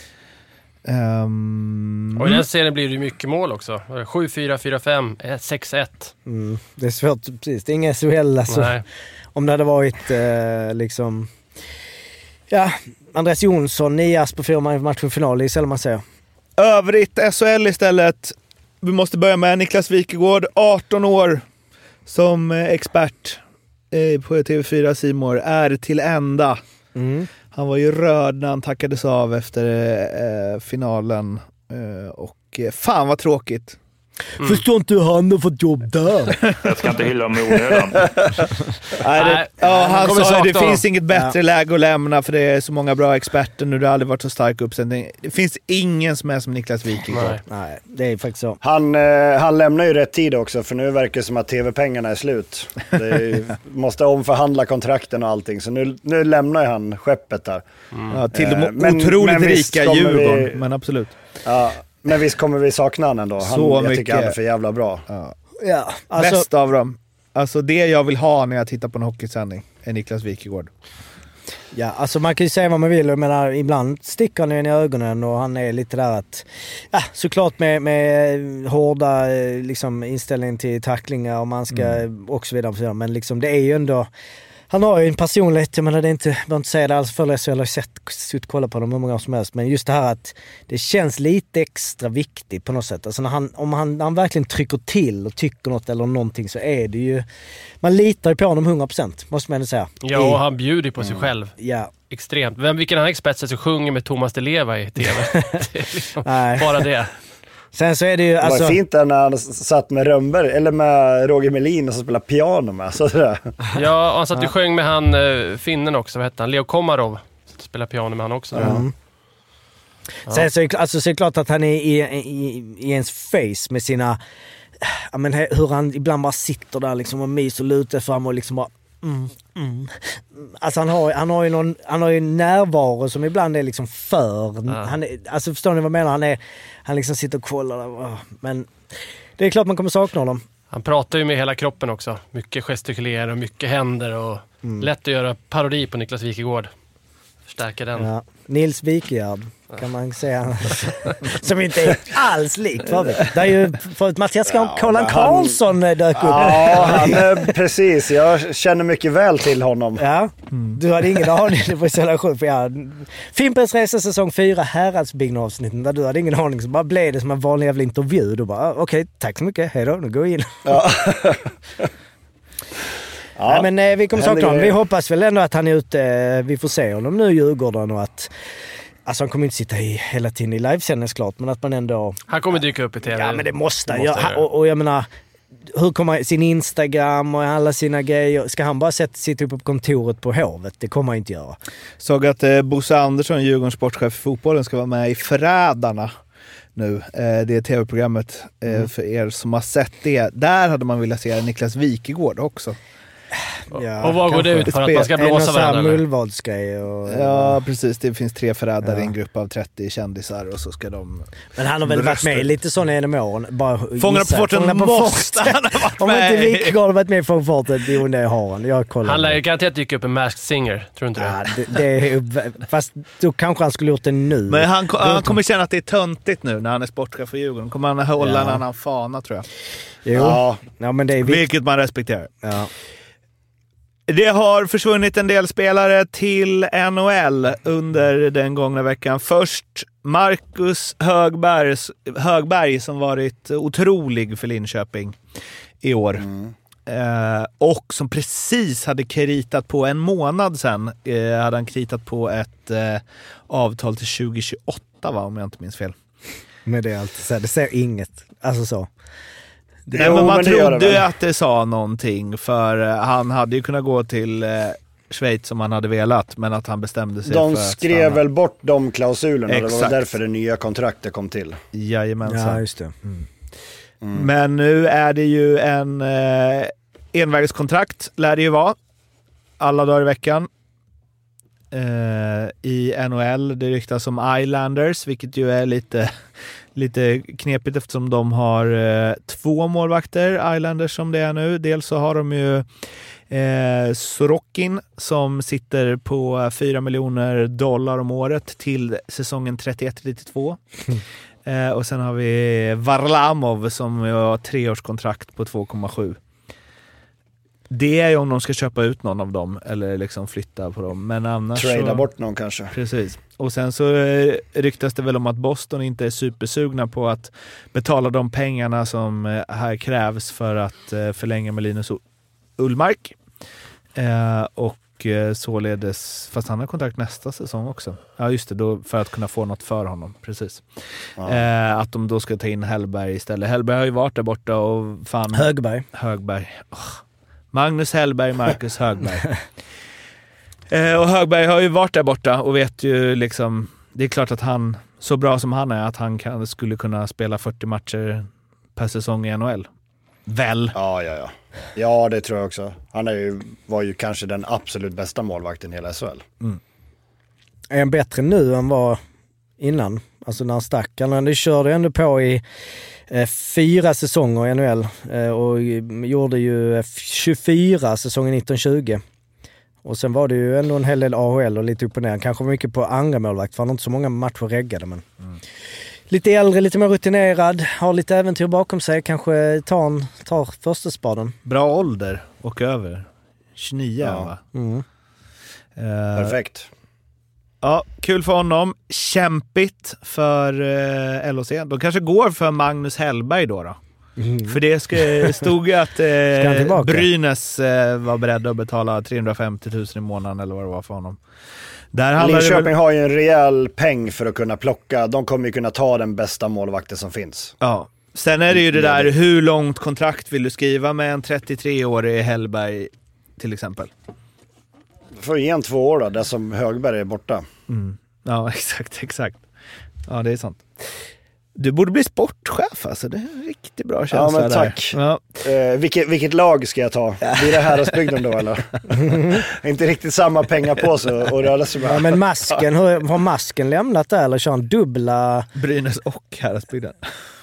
Um, och i den serien blir det mycket mål också. sju fyra, fyra fem, sex ett. Mm, det är svårt, precis. Det är ingen S H L alltså. Nej. Om det hade varit uh, liksom... Ja, Andreas Jonsson, nio ass på fyra matcher final, det är sällan man ser. Övrigt S H L istället. Vi måste börja med Niklas Wikegård, arton år som expert på T V fyra C More, är till ända. Mm. Han var ju röd när han tackades av efter eh, finalen eh, och fan vad tråkigt. Mm. Förstår inte hur han har fått jobb där. Jag ska inte hylla mig onödan. Nej, det, ja, han sa det finns inget bättre ja. läge att lämna för det är så många bra experter nu. Det har aldrig varit så stark uppsättning. Det finns ingen som är som Niklas Wikegård. Nej. Nej, det är faktiskt så. Han, eh, han lämnar ju rätt tid också för nu verkar det som att tv-pengarna är slut. Det är, måste omförhandla kontrakten och allting. Så nu, nu lämnar han skeppet där. Mm. Ja, till de eh, men, otroligt men rika Djurgården, vi, men absolut. Ja, men visst kommer vi sakna han ändå. Han, så jag mycket. tycker han är för jävla bra. Ja. Ja, alltså, bäst av dem. Alltså det jag vill ha när jag tittar på en hockeysändning är Niklas Wikegård. Ja, alltså man kan ju säga vad man vill. Jag menar, ibland sticker han in i ögonen och han är lite där att... Ja, såklart med, med hårda liksom, inställning till tacklingar och man ska mm. och så vidare. Men liksom, det är ju ändå... Han har ju en personlighet, jag menar det är inte, jag inte säga det alls för så jag har sett ut kolla på dem hur många som helst, men just det här att det känns lite extra viktigt på något sätt. Alltså när han, om han, när han verkligen trycker till och tycker något eller någonting så är det ju, man litar ju på honom hundra procent, måste man ändå säga. Ja, och han bjuder på sig mm. själv. Ja. Extremt. Vem, vilken annan expert som sjunger med Thomas Di Leva i tv? Det är liksom bara det. Sen så är det ju det alltså... var fint där när han satt med Rönnberg eller med Roger Melin och så spelade piano med så där. Ja, och han satt och ja. sjöng med han uh, finnen också, vad hette han? Leo Komarov spelar piano med han också. Mm. Ja. Sen så är, alltså, så är det klart att han är i, i, i ens face med sina, ja, men hur han ibland bara sitter där liksom och mys och lutar fram och liksom bara mm, mm. Alltså han har, han har ju någon, han har ju en närvaro som ibland är liksom för, ja. han är, alltså förstår ni vad jag menar? Han är, han liksom sitter och kollar där, men det är klart man kommer sakna honom. Han pratar ju med hela kroppen också, mycket gestikulerar och mycket händer och mm. lätt att göra parodi på Niklas Wikegård. Förstärka den. Ja. Nils Wikegård kan man säga. Som inte är alls likt för det. Det är ju förut Mattias ja, Karlan Karlsson dök upp. Ja, han är, precis. Jag känner mycket väl till honom. Ja, mm. Du hade ingen aning. Det var så sjukt. För jag Fimpens Resa säsong fyra Häradsbygden avsnitten där du hade ingen aning. Så bara blev det som en vanlig jävla intervju. Du bara, okej, okay, tack så mycket. Hej då, nu går vi in. Ja. Ja, nej, men eh, vi kommer sakna honom. Vi hoppas väl ändå att han är ute. Vi får se honom nu i Djurgården och att alltså han kommer inte sitta i, hela tiden i livesändning klart, men att man ändå... Han kommer dyka upp i tv. Ja, men det måste han. Ja, och, och jag menar, hur kommer sin Instagram och alla sina grejer? Ska han bara sätta, sitta uppe på kontoret på Hovet? Det kommer han inte göra. Såg att eh, Bosse Andersson, Djurgårdens sportchef i fotbollen, ska vara med i Förrädarna nu. Eh, det är tv-programmet eh, mm. för er som har sett det. Där hade man velat se Niklas Wikegård också. Ja, och vad går det ut för att man ska blåsa varandra? Mullvadsgrej och... Ja, precis. Det finns tre förrädare i ja. en grupp av trettio kändisar och så ska de... Men han har väl varit med lite sådana genom åren. Bara Fångarna på forten måste han ha varit Om med. Inte Wikegård har varit med i Fångarna på forten, jo det har han. Jag kollar. Han lär ju garanterat dyka upp en Masked Singer, tror inte ja, det? det är, fast då kanske han skulle gjort det nu. Men han, han kommer känna att det är töntigt nu när han är sportchef för Djurgården. Kommer han hålla ja. en annan fana, tror jag. Jo. Ja. Ja, men det är vilket man respekterar. Ja. Det har försvunnit en del spelare till N H L under den gångna veckan. Först Marcus Högberg, Högberg som varit otrolig för Linköping i år. Mm. Eh, och som precis hade kritat på en månad sedan. Eh, hade han kritat på ett eh, avtal till tjugo tjugoåtta, va, om jag inte minns fel. Men det är alltid så här, det säger inget. Alltså så. Det, Nej, men man men trodde ju att det sa någonting, för han hade ju kunnat gå till eh, Schweiz om han hade velat, men att han bestämde sig de för att De skrev väl bort de klausulerna. Exakt. Det var därför det nya kontraktet kom till. Jajamensan. Ja, just det. Mm. Mm. Men nu är det ju en eh, envägskontrakt, lär det ju vara. Alla dagar i veckan. Eh, I N H L, det ryktas som Islanders, vilket ju är lite... Lite knepigt eftersom de har eh, två målvakter, Islanders, som det är nu. Dels så har de ju eh, Sorokin som sitter på fyra miljoner dollar om året till säsongen trettioett trettiotvå. Mm. Eh, och sen har vi Varlamov som har treårskontrakt på två komma sju. Det är ju om de ska köpa ut någon av dem eller liksom flytta på dem. Men annars trada så... bort någon kanske. Precis. Och sen så ryktas det väl om att Boston inte är supersugna på att betala de pengarna som här krävs för att förlänga med Linus Ullmark. Eh, och således, fast han har kontrakt nästa säsong också. Ja just det, då, för att kunna få något för honom. Precis. Ja. Eh, att de då ska ta in Hellberg istället. Hellberg har ju varit där borta och fan... Högberg. Högberg. Oh. Magnus Hellberg, Marcus Högberg. eh, och Högberg har ju varit där borta och vet ju liksom, det är klart att han, så bra som han är, att han kan, skulle kunna spela fyrtio matcher per säsong i N H L. Väl? Ja, ja, ja. Ja, det tror jag också. Han är ju, var ju kanske den absolut bästa målvakten i hela S H L. Mm. Är han bättre nu än var innan? Alltså när han stack. Han körde ändå på i eh, fyra säsonger i N H L eh, och gjorde ju tjugofyra säsonger nitton tjugo. Och sen var det ju ändå en hel del A H L och lite upp och ner. Kanske mycket på andra målvakt, för han har inte så många matcher reggade. Men mm. lite äldre, lite mer rutinerad, har lite äventyr bakom sig. Kanske tar, en, tar första spaden. Bra ålder och över. tjugonio Ja. va? Mm. Uh, Perfekt. Ja, kul för honom. Kämpigt för uh, L H C. De kanske går för Magnus Hellberg då då. Mm. För det ska, stod ju att uh, Brynäs uh, var beredd att betala trehundrafemtio tusen i månaden eller vad det var för honom. Där Linköping väl... har ju en rejäl peng för att kunna plocka. De kommer ju kunna ta den bästa målvakten som finns. Ja. Sen är det ju det där, hur långt kontrakt vill du skriva med en trettiotre-årig Hellberg till exempel? Får ge en två år då, där som Högberg är borta. Mm. Ja, exakt, exakt. Ja, det är sant. Du borde bli sportchef, alltså. Det är en riktigt bra känsla. Ja, men tack. Ja. Eh, vilket, vilket lag ska jag ta? Blir det Häradsbygden då, eller? Inte riktigt samma pengar på sig och röra sig med. Ja, men masken, hur, har masken lämnat där eller kör han dubbla... Brynäs och Häradsbygden?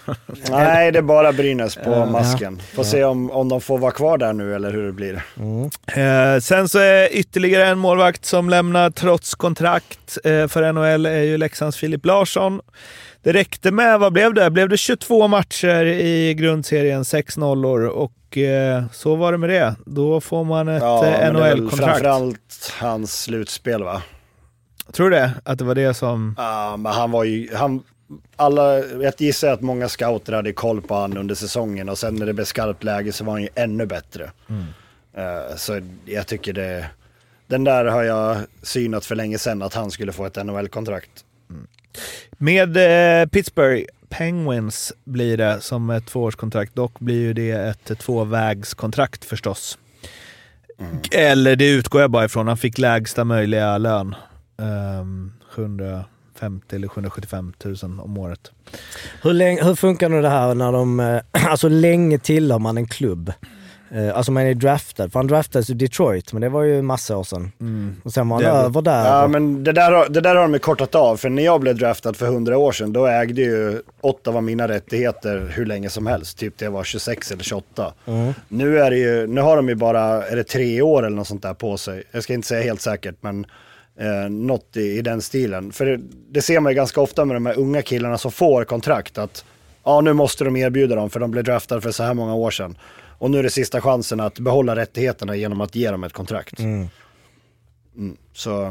Nej, det är bara Brynäs på ja, masken. Får ja. se om, om de får vara kvar där nu eller hur det blir. Mm. Eh, sen så är ytterligare en målvakt som lämnar trots kontrakt eh, för N H L är ju Leksands Filip Larsson. Det räckte med, vad blev det? Blev det tjugotvå matcher i grundserien, sex nollor och eh, så var det med det. Då får man ett ja, eh, N H L-kontrakt. Framförallt hans slutspel, va? Tror du det? Att det var det som... Ja, men han var ju... Han, alla, jag gissar att många scouter hade koll på han under säsongen och sen när det blev skarpt läge så var han ju ännu bättre. Mm. Uh, så jag tycker det... Den där har jag synat för länge sedan att han skulle få ett N H L-kontrakt. Mm. Med eh, Pittsburgh Penguins blir det som ett tvåårskontrakt. Dock blir ju det ett tvåvägskontrakt förstås. Mm. Eller det utgår jag bara ifrån. Han fick lägsta möjliga lön. Um, sjuhundrafemtio eller sjuhundrasjuttiofem tusen om året. Hur, länge, hur funkar nu det här när de... Alltså länge tillhör man en klubb? Alltså man är draftad. För han draftades i Detroit, men det var ju massa år sedan. Mm. Och sen var han det, över där. Ja, och... men det där, det där har de ju kortat av. För när jag blev draftad för hundra år sedan, då ägde ju åtta av mina rättigheter hur länge som helst. Typ det var tjugosex eller tjugoåtta. Mm. Nu är det ju, nu har de ju bara, är det tre år eller något sånt där på sig. Jag ska inte säga helt säkert, men eh, något i, i den stilen. För det, det ser man ju ganska ofta med de här unga killarna som får kontrakt. Att ja, nu måste de erbjuda dem för de blev draftade för så här många år sedan. Och nu är det sista chansen att behålla rättigheterna genom att ge dem ett kontrakt. Mm. Mm, så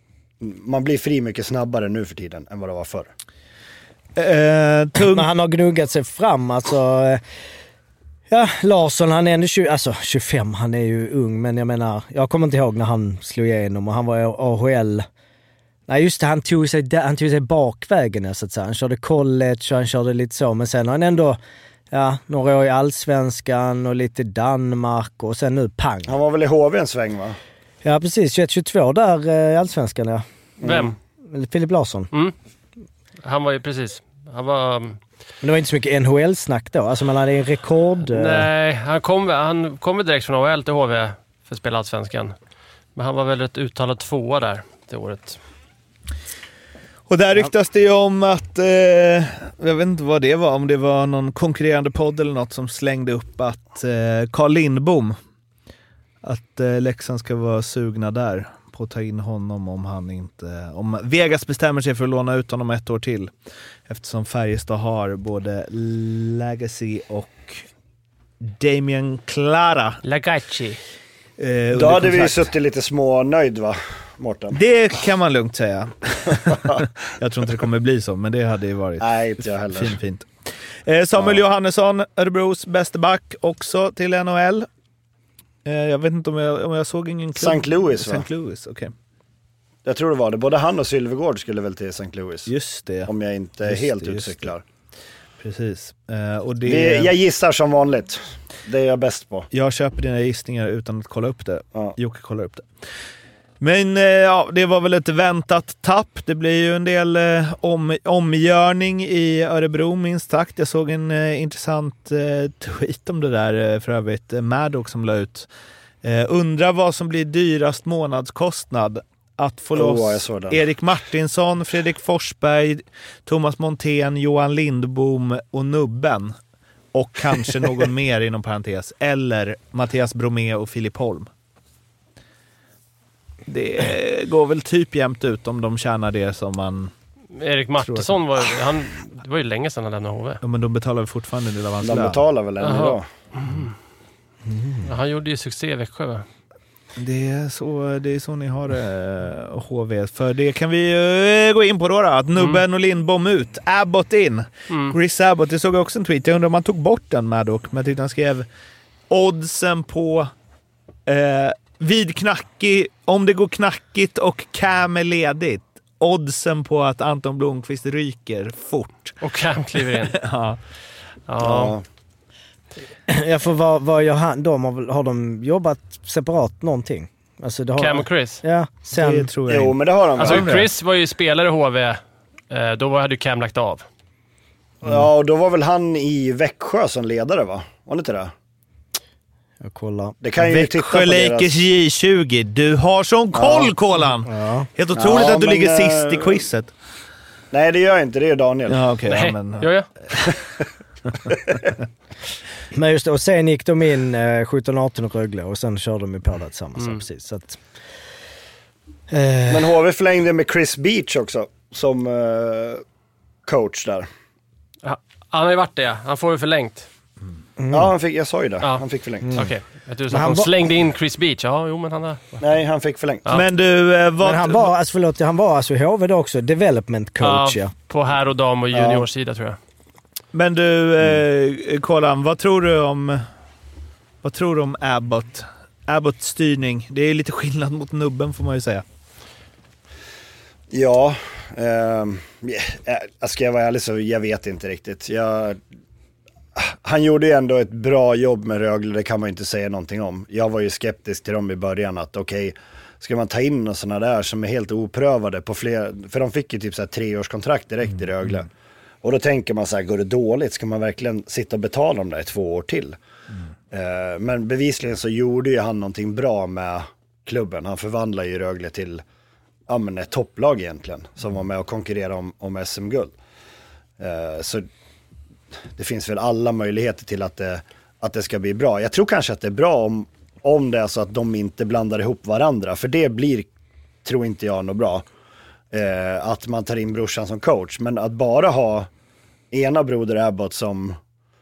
man blir fri mycket snabbare nu för tiden än vad det var förr. Eh, tung... Men han har gnuggat sig fram. Alltså, ja, Larsson, han är ändå tjugo, alltså, tjugofem, han är ju ung. Men jag menar, jag kommer inte ihåg när han slog igenom och han var i A H L. Nej just det, han tog sig, han tog sig bakvägen så att säga. Han körde college och han körde lite så. Men sen har han ändå... Ja, några år i Allsvenskan och lite Danmark och sen nu pang. Han var väl i H V en sväng, va? Ja, precis. tjugoett tjugotvå där i Allsvenskan, ja. Vem? Mm. Filip Larsson. Mm. Han var ju precis... Han var... Men det var inte så mycket N H L-snack då? Alltså man hade en rekord... Nej, han kom, han kom direkt från A H L till H V för att spela Allsvenskan. Men han var väl ett uttalad tvåa där det året. Och där ryktas det ju om att, eh, jag vet inte vad det var, om det var någon konkurrerande podd eller något som slängde upp att eh, Carl Lindbom, att eh, Leksand ska vara sugna där på att ta in honom om han inte, om Vegas bestämmer sig för att låna ut honom ett år till. Eftersom Färjestad har både Legacy och Damien Clara. Lagaci. Eh, Då hade vi ju suttit lite små nöjd, va? Mårten. Det kan man lugnt säga. Jag tror inte det kommer bli så, men det hade ju varit Nej, inte jag heller. Fint, fint. Eh, Samuel ja. Johannesson, Örebros bästa back, också till N H L. Eh, jag vet inte om jag, om jag såg ingen klubb. Saint Louis, va? Saint Louis, okej. Okay. Jag tror det var det. Både han och Sylvegård skulle väl till Saint Louis. Just det. Om jag inte är helt utcyklar. Precis. Eh, och det... det... Jag gissar som vanligt. Det är jag bäst på. Jag köper dina gissningar utan att kolla upp det. Ja. Jocke kollar upp det. Men eh, ja, det var väl ett väntat tapp. Det blir ju en del eh, om, omgörning i Örebro minst sagt. Jag såg en eh, intressant eh, tweet om det där eh, för övrigt. Eh, Maddox som la ut. Eh, undrar vad som blir dyrast månadskostnad. Att få loss oh, Erik Martinsson, Fredrik Forsberg, Thomas Montén, Johan Lindbom och Nubben. Och kanske någon mer inom parentes. Eller Mattias Bromé och Filip Holm. Det går väl typ jämnt ut om de tjänar det som man... Erik Martinsson var, han, det var ju länge sedan han lämnade H V. Ja, men de betalar väl fortfarande en del av hans lön. De betalar väl än idag. Mm. Mm. Ja, han gjorde ju succé i Växjö, va? Det är så, det är så ni har det, H V. För det kan vi uh, gå in på då, då att Nubben mm. och Lindbom ut, Abbott in. Mm. Chris Abbott, det såg jag också en tweet. Jag undrar om man tog bort den med dock. Men jag tyckte han skrev oddsen på eh, vid knackig, om det går knackigt och Cam är ledigt. Oddsen på att Anton Blomqvist ryker fort. Och Cam kliver in. ja. Ja. Ja, för vad, vad gör han? De har, har de jobbat separat någonting? Alltså det har, Cam och Chris? Ja, sen... Det tror jag. Jo, men det har de. Alltså Chris var ju spelare i H V. Då hade ju Cam lagt av. Mm. Ja, och då var väl han i Växjö som ledare, va? Var det inte det? Jag kollar. Det kan ju Växjö Lakers J tjugo. Du har sån koll, ja. Kolan! Ja. Helt otroligt ja, att du men, ligger sist i quizet. Nej, det gör jag inte. Det är Daniel. Ja, okej. Okay, ja, men... gör jag? Men just det, och sen gick de in eh, sjutton arton och Rögle och sen körde de ju på det tillsammans. Mm. Precis, så att, eh. Men H V förlängde med Chris Beach också som eh, coach där. Ja, han har ju varit det, han får ju förlängt. Mm. Ja, han fick, jag sa ju det. Ja. Han fick förlängt. Mm. Okej, okay. Du sa att han var... slängde in Chris Beach. Ja, jo, men han har... Nej, han fick förlängt. Ja. Men du, eh, vad... Men han var, alltså förlåt, han var alltså i H V då också, development coach. Ja, ja. På här och dam och juniorsida ja. Tror jag. Men du, eh, Kolan, vad tror du om vad tror du om Abbott? Abbott styrning, det är lite skillnad mot Nubben får man ju säga. Ja, eh, ska jag vara ärlig så jag vet inte riktigt. Jag, han gjorde ju ändå ett bra jobb med Rögle, det kan man ju inte säga någonting om. Jag var ju skeptisk till dem i början att okej, okay, ska man ta in och såna där som är helt oprövade på fler, för de fick ju typ så här treårskontrakt direkt mm. i Rögle. Mm. Och då tänker man så här, går det dåligt? Ska man verkligen sitta och betala dem där i två år till? Mm. Uh, men bevisligen så gjorde ju han någonting bra med klubben. Han förvandlade ju Rögle till ja, men ett topplag egentligen. Som var med och konkurrerade om, om S M-guld. Uh, så det finns väl alla möjligheter till att det, att det ska bli bra. Jag tror kanske att det är bra om, om det är så att de inte blandar ihop varandra. För det blir, tror inte jag, något bra. Eh, att man tar in brorsan som coach, men att bara ha ena broder Abbott som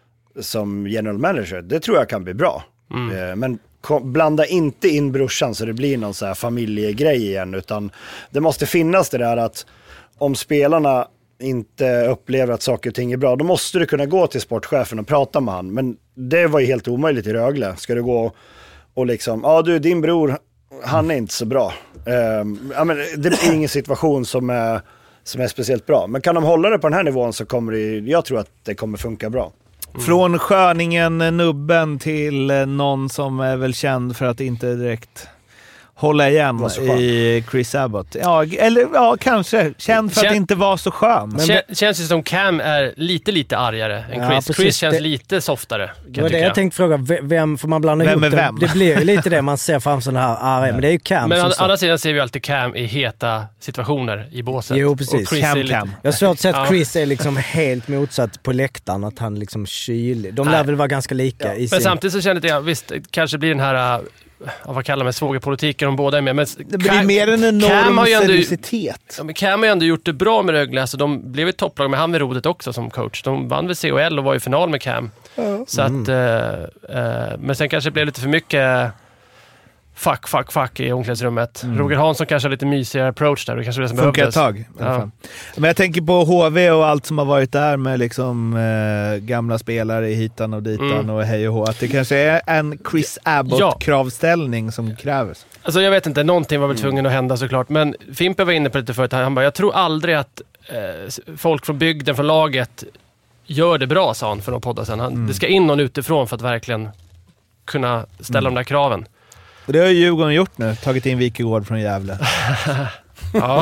som general manager, det tror jag kan bli bra. Mm. Eh, men kom, blanda inte in brorsan så det blir någon så här familjegrej igen, utan det måste finnas det där att om spelarna inte upplever att saker och ting är bra, då måste du kunna gå till sportchefen och prata med han. Men det var ju helt omöjligt i Rögle. Ska du gå och liksom, ja du, din bror, han är inte så bra. Um, ja, men det är ingen situation som är, som är speciellt bra. Men kan de hålla det på den här nivån så kommer det, jag tror att det kommer funka bra. Mm. Från sköningen Nubben till någon som är väl känd för att inte direkt hålla igen i Chris Abbott. Ja, eller ja, kanske. Känd för Kän... att inte vara så skön. Men Kän... Känns det som Cam är lite, lite argare än Chris. Ja, Chris känns det... lite softare. Det var det jag tänkte fråga. Vem får man blanda vem ihop vem? Det? Det blir ju lite det man ser fram sådana här arga. Men det är ju Cam. Men å andra så... sidan ser vi alltid Cam i heta situationer i båset. Jo, precis. Chris Cam, är lite... Cam. Jag har svårt att att Chris är liksom helt motsatt på läktaren. Att han liksom kylig. De lär väl vara ganska lika. Ja. I men sin... samtidigt så känner jag, visst, kanske blir den här... vad kallar man svågerpolitiken, de båda är med. Men det blir Cam, mer en enorm seriositet. Ja, men Cam har ju ändå gjort det bra med Rögle. Alltså, de blev ett topplag med han vid rodet också som coach. De vann väl C H L och var i final med Cam. Mm. Så att, eh, eh, men sen kanske det blev lite för mycket fuck, fuck, fuck i omklädningsrummet. Mm. Roger Hansson kanske har lite mysigare approach där. Det kanske är det som funkar behövdes. Ett tag. Ja. Men jag tänker på H V och allt som har varit där med liksom eh, gamla spelare i hitan och ditan mm. och hej och hå. Att det kanske är en Chris Abbott-kravställning ja. som krävs. Alltså jag vet inte, någonting var väl tvungen att hända såklart. Men Fimpe var inne på lite förut. Han bara, jag tror aldrig att eh, folk från bygden, från laget gör det bra, sa han för någon podd sen. Han, mm. Det ska in någon utifrån för att verkligen kunna ställa mm. de där kraven. Och det har ju Djurgården gjort nu. Tagit in Wikegård från Gävle. Ja.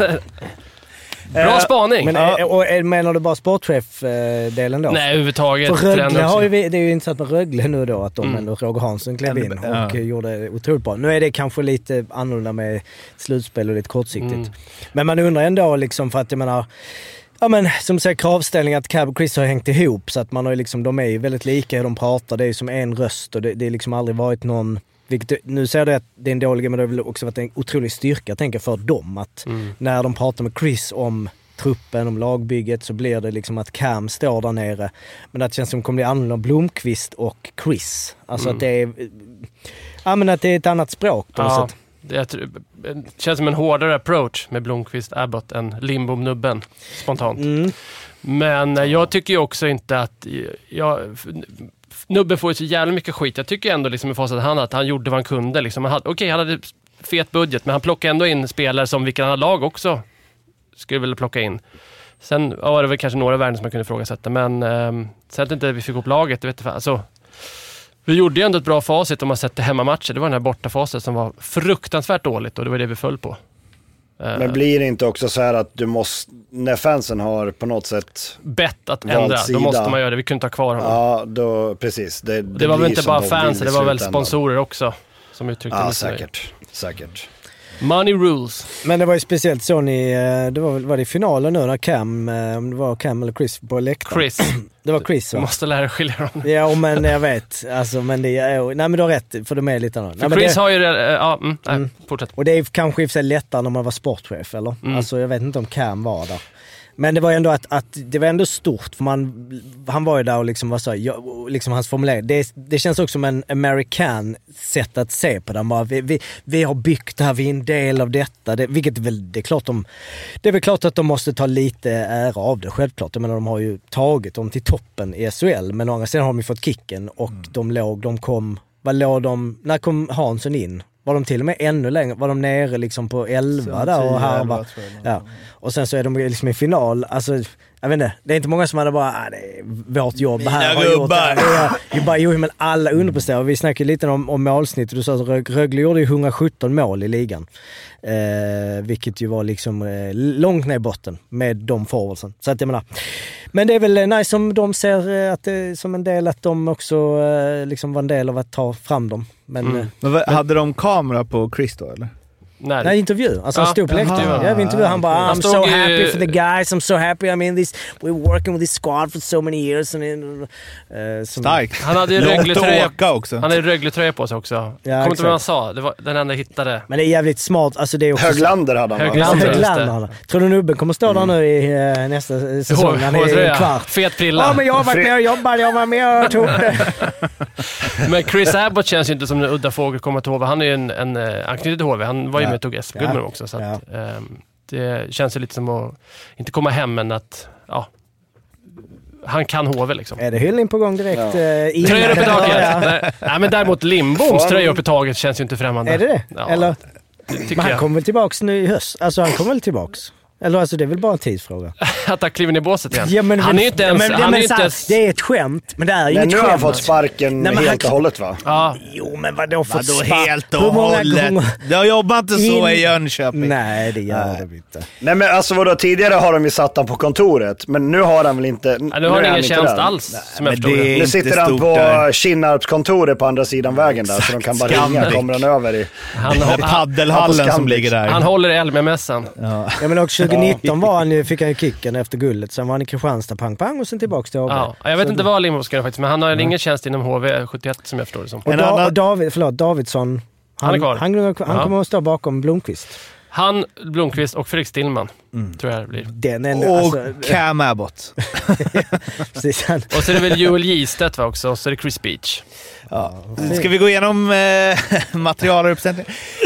Bra spaning. Men ja. och, och, menar du bara sportchef-delen då? Nej, överhuvudtaget. För Rögle har ju, det är ju intressant med Rögle nu då, att de mm. ändå Roger Hansson klev in och ja. gjorde det otroligt bra. Nu är det kanske lite annorlunda med slutspel och lite kortsiktigt. Mm. Men man undrar ändå liksom, för att jag menar, ja men som säger kravställning att Cab och Chris har hängt ihop, så att man har ju liksom, de är ju väldigt lika hur de pratar, det är ju som en röst och det, det är liksom aldrig varit någon. Vilket, nu säger du att det är en dålig, men det har väl också varit en otrolig styrka, jag tänker, för dem. Att mm. när de pratar med Chris om truppen, om lagbygget, så blir det liksom att Cam står där nere. Men det känns som det kommer bli annorlunda Blomqvist och Chris. Alltså mm. att det är... Ja, men att det är ett annat språk på något Ja, sätt. det, det känns som en hårdare approach med Blomqvist Abbott än Lindbom-nubben, spontant. Mm. Men jag tycker ju också inte att... Jag, Nubben får ju så jävla mycket skit. Jag tycker ändå liksom i facit han att han gjorde vad han kunde. Liksom. Han hade, okej, okay, han hade fet budget, men han plockade ändå in spelare som vilka andra lag också skulle vilja plocka in. Sen ja, var det väl kanske några värden som man kunde ifrågasätta, men eh, sen att inte vi fick upp laget, vet du, alltså, vi gjorde ju ändå ett bra facit om man sett hemmamatcher. Det var den här bortafaset som var fruktansvärt dåligt och det var det vi föll på. Men blir det inte också så här att du måste, när fansen har på något sätt bett att ändra, sida, då måste man göra det. Vi kunde inte ha kvar honom. Ja, då, precis. Det, det, det var väl inte bara de fans, det var väl slutändan. sponsorer också som uttryckte Ja, missnöje. säkert. Säkert. Money rules. Men det var ju speciellt så ni, det var, var det i finalen nu när Cam, om det var Cam eller Chris på läktaren. Chris. Det var Chris, va? Du måste lära dig skilja dem. Ja, men jag vet. Alltså, men det är, nej men du har rätt, för de är lite annorlunda. För nej, Chris det, har ju, ja, mm, nej, mm. fortsätt. Och det är kanske i och för sig lättare när man var sportchef, eller? Mm. Alltså jag vet inte om Cam var där. Men det var ändå att, att det var ändå stort, för man, han var ju där och liksom var så, jag, liksom hans formulering. Det, det känns också som en american sätt att se på det. Bara, vi, vi, vi har byggt det här, vi är en del av detta. Det, vilket är väl, det är klart de, det är väl klart att de måste ta lite ära av det, självklart. Jag menar, de har ju tagit dem till toppen i S H L, men å andra sidan har de ju fått kicken och mm. de låg, de kom, vad låg de, när kom Hansson in? Var de till och med ännu längre, var de nere liksom på elva där och här var, ja. Och sen så är de liksom i final, alltså jag vet inte, det är inte många som hade bara, ah, det är vårt jobb Mina Äh, här har gjort det. Vi bara, jo men alla underpresterar. Vi snackade lite om, om målsnitt och du sa att Rögle gjorde ju hundrasjutton mål i ligan. Eh, vilket ju var liksom eh, långt ner i botten med de forwardsen. Så att jag menar, men det är väl nice om de ser att det som en del att de också eh, liksom var en del av att ta fram dem. Men, mm. eh, men vad, hade de kamera på Chris då eller? Nej, Nej, intervju. Alltså ja, han stod på läktaren. Jag intervju. Han bara, I'm so i, happy for the guys. I'm so happy. I mean, this, we're working with this squad for so many years. And, uh, som, Starkt. Han hade ju Rögle-tröja också. Han hade Rögle-tröja på sig också. Ja, Kommer inte vad han sa. Det var den enda jag hittade. Men det är jävligt smart. Alltså, det är också Höglander hade han. Höglander, Höglander hade. Tror du Nubben kommer stå där mm. nu i uh, nästa säsong? Han är kvart. Fet prilla. Ja, men jag har varit med och jobbat. Jag var med och tog det. Men Chris Abbott känns ju inte som en udda fågel kommer till H V. Han är ju en, en uh, anknytning till H V. Han var ju ja. med och tog S P-guld ja. också. Så att, ja. um, det känns ju lite som att inte komma hem, men att ja, han kan H V liksom. Är det hyllning på gång direkt? Ja. Uh, tröjor upp i taget. Ja. Nej, nej, men däremot Lindboms tröja upp i taget känns ju inte främmande. Är det det? Ja, Eller? Men han jag. kommer väl tillbaks nu i höst? Alltså han kommer väl tillbaks? Eller alltså det är väl bara en tidsfråga. Att han kliver ner i båset igen. Ja, men, han är ju inte ens... Ja, men, han men, är så, inte ens... Det är ett skämt, men det är men inget skämt. Men nu har han fått sparken nej, helt och hållet va? Ja. Jo, men vadå fått vadå spark? helt och hållet? Jag jobbar inte så i Jönköping. Nej, det gör det inte. Nej, men alltså vadå, tidigare har de ju satt han på kontoret, men nu har han väl inte... Ja, nu har han ingen tjänst där. alls, nej, som jag förstår det. Nu sitter han på Kinnarpskontoret på andra sidan vägen där, så de kan bara ringa, kommer han över i... Han har paddelhallen som ligger där. Han håller Elmia-mässan. Ja. Ja, men också tjugonitton var han ju, fick han ju kicken efter guldet. Sen var han i Kristianstad, pang pang, och sen tillbaka till H V. Ja, jag vet så inte vad Lindbom ska göra faktiskt, men han har mm. ingen tjänst inom H V sjuttioett som jag förstår det som. Och, da- och David, förlåt, Davidsson, han, han är kvar. Han, han, han ja. kommer att stå bakom Blomqvist. Han, Blomqvist och Fredrik Stillman, mm. tror jag det blir. Den är, och alltså, Cam Abbott. Precis, han. Och så är det väl Joel Gistedt va, också, och så är det Chris Beach. Ja. Ska vi gå igenom eh, materialuppsättning?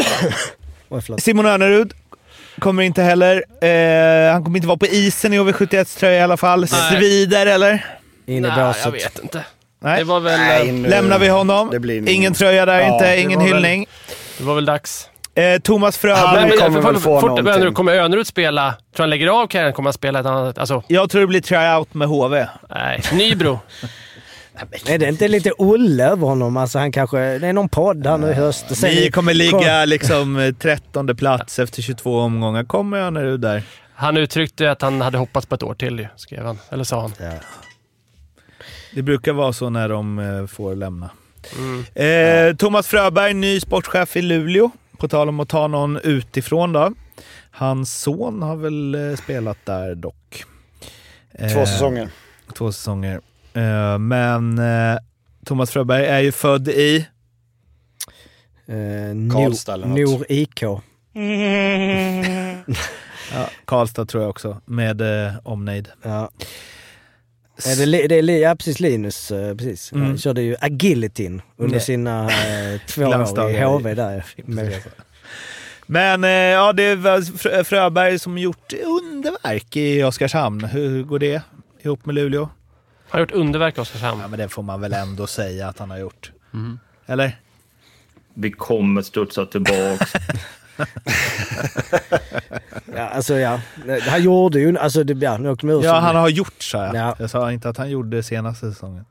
Simon Önerud kommer inte heller. Eh, han kommer inte vara på isen i H V sjuttioett tröja i alla fall. Nej. Svider eller? In i Nej, båset. jag vet inte. Nej. Det var väl... Nej, nu... Lämnar vi honom. Ingen tröja där, ja, inte. Ingen hyllning. Väl, det var väl dags. Eh, Thomas Fröberg han kommer för, väl få fort, någonting. Önerud, kommer Önerud spela? Tror han lägger av kan kommer han spela ett annat... Alltså. Jag tror det blir tryout med H V. Nej, Nybro. Nej, det är inte lite Olle över honom. Alltså han kanske... Det är någon podd här nu i höst. Sen Ni kommer ligga liksom trettonde plats efter tjugotvå omgångar. Kommer Önerud där? Han uttryckte att han hade hoppats på ett år till, skrev han. Eller sa han. Ja. Det brukar vara så när de eh, får lämna. Mm. Eh, Thomas Fröberg, ny sportchef i Luleå. På tal om att ta någon utifrån då. Hans son har väl eh, spelat där dock. Två eh, säsonger. Två säsonger. Eh, men eh, Thomas Fröberg är ju född i... Eh, Karlstad eller något. Nor I K. ja, Karlstad tror jag också. Med eh, omnejd. Ja. Ja, det, är, det är ja, precis Linus, precis. Mm. Han körde ju agilityn under Nej. sina eh, två år i H V där. Med. Men eh, ja, det var Fröberg som gjort underverk i Oskarshamn. Hur går det ihop med Luleå? Han har gjort underverk i Oskarshamn. Ja, men det får man väl ändå säga att han har gjort. Mm. Eller? Vi kommer studsa tillbaka. Ja, alltså ja. Han gjorde ju, alltså det, ja, nu med ja han har gjort så jag. Ja. Jag sa inte att han gjorde senaste säsongen.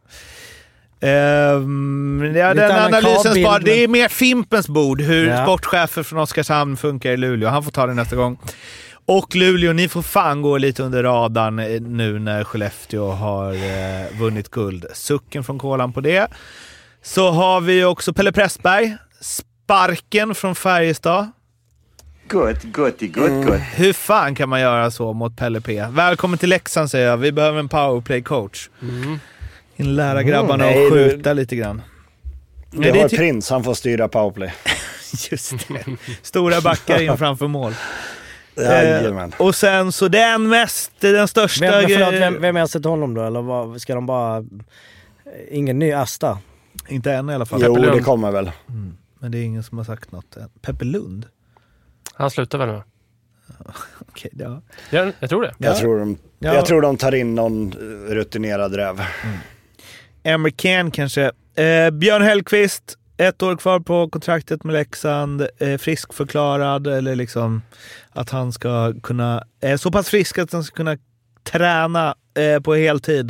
Um, ja, den analysen spar, det är mer Fimpens bord hur ja. sportchefer från Oskarshamn funkar i Luleå. Han får ta det nästa gång. Och Luleå, ni får fan gå lite under radarn nu när Skellefteå har eh, vunnit guld. Sucken från Kolan på det. Så har vi också Pelle Pressberg. Sparken från Färjestad. Gott, gott, gott, mm. gott. Hur fan kan man göra så mot Pelle P? Välkommen till Leksand, säger jag. Vi behöver en powerplay-coach. Mm. In lära grabbarna mm, att skjuta du... lite grann. Det nej, har ty- Prins, han får styra powerplay. Just det. Stora backar in framför mål. Eh, och sen så den mest, den största... Vem, förlåt, vem, vem har sett honom då? Eller vad, ska de bara... Ingen ny Asta? Inte än i alla fall. Jo, det kommer väl. Mm. Men det är ingen som har sagt något än. Peppe Lund? Han slutar väl nu? Okej, ja. ja. Jag tror det. Jag, ja. tror de, ja. jag tror de tar in någon rutinerad räv. Mm. American kanske. Eh, Björn Hellqvist, ett år kvar på kontraktet med Leksand. Eh, friskförklarad, eller liksom att han ska kunna... Eh, så pass frisk att han ska kunna träna eh, på heltid.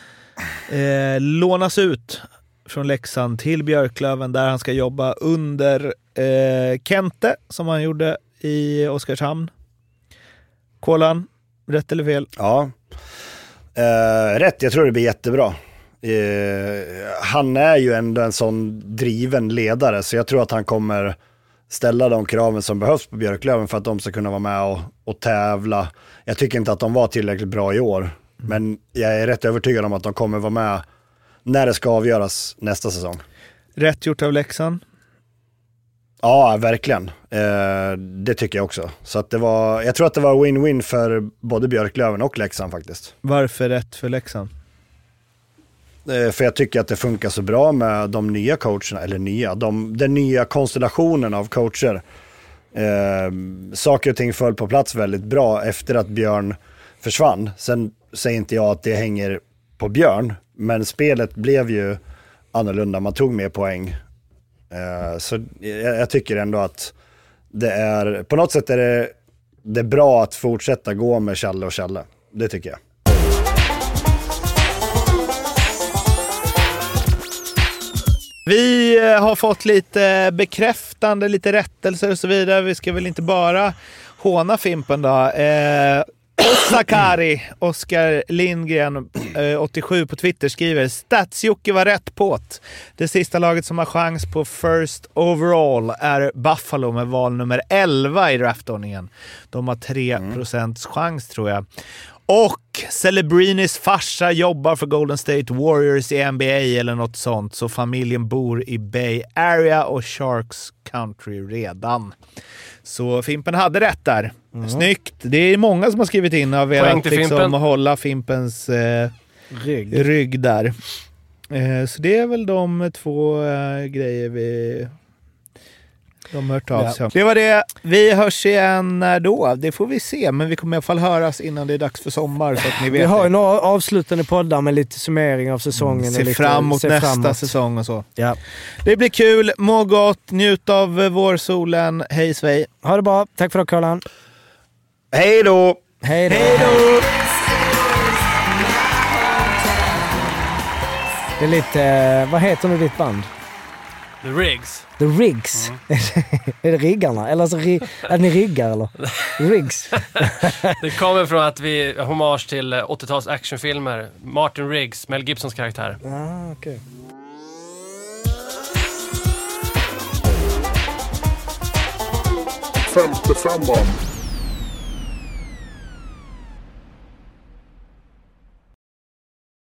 Eh, lånas ut från Leksand till Björklöven där han ska jobba under eh, Kente som han gjorde i Oskarshamn. Kolan, rätt eller fel? Ja, eh, rätt. Jag tror det blir jättebra. Eh, han är ju ändå en sån driven ledare så jag tror att han kommer ställa de kraven som behövs på Björklöven för att de ska kunna vara med och, och tävla. Jag tycker inte att de var tillräckligt bra i år, mm. men jag är rätt övertygad om att de kommer vara med när det ska avgöras nästa säsong. Rätt gjort av Leksand? Ja, verkligen. Eh, det tycker jag också. Så att det var, jag tror att det var win-win för både Björklöven och Leksand faktiskt. Varför rätt för Leksand? Eh, för jag tycker att det funkar så bra med de nya coacherna, eller nya, de, den nya konstellationen av coacher. Eh, saker och ting föll på plats väldigt bra efter att Björn försvann. Sen säger inte jag att det hänger på Björn, men spelet blev ju annorlunda. Man tog mer poäng. Uh, så jag, jag tycker ändå att det är, på något sätt är det, det är bra att fortsätta gå med Challe och Challe. Det tycker jag. Vi har fått lite bekräftande, lite rättelser och så vidare. Vi ska väl inte bara håna Fimpen då. Eh, Sakari, Oskar Lindgren, eh, åttiosju på Twitter skriver: Statsjocke var rätt påt. Det sista laget som har chans på first overall är Buffalo med val nummer elva i draftordningen. De har tre procent chans tror jag. Och Celebrinis farsa jobbar för Golden State Warriors i N B A eller något sånt, så familjen bor i Bay Area och Sharks Country redan. Så Fimpen hade rätt där. Mm. Snyggt. Det är många som har skrivit in och velat liksom hålla Fimpens eh, rygg. rygg där. Eh, så det är väl de två eh, grejer vi... De har hört av sig. Ja. Det var det. Vi hörs igen när då? Det får vi se. Men vi kommer i alla fall höras innan det är dags för sommar. Så att ni vet vi har ju några avslutande poddar med lite summering av säsongen. Mm, se och lite, fram emot se nästa framåt. säsong och så. Ja. Det blir kul. Må gott. Njut av vårsolen. Hej Svej. Ha det bra. Tack för det, Karlan. Hej då. Hej då. Hej då. Det är lite... Vad heter nu ditt band? The Riggs. The Riggs? Mm. Är det riggarna? Eller alltså, är ni riggar eller? Riggs? Det kommer från att vi hommage till åttio-tals actionfilmer. Martin Riggs, Mel Gibsons karaktär. Ah, okej. Okay. femtiofem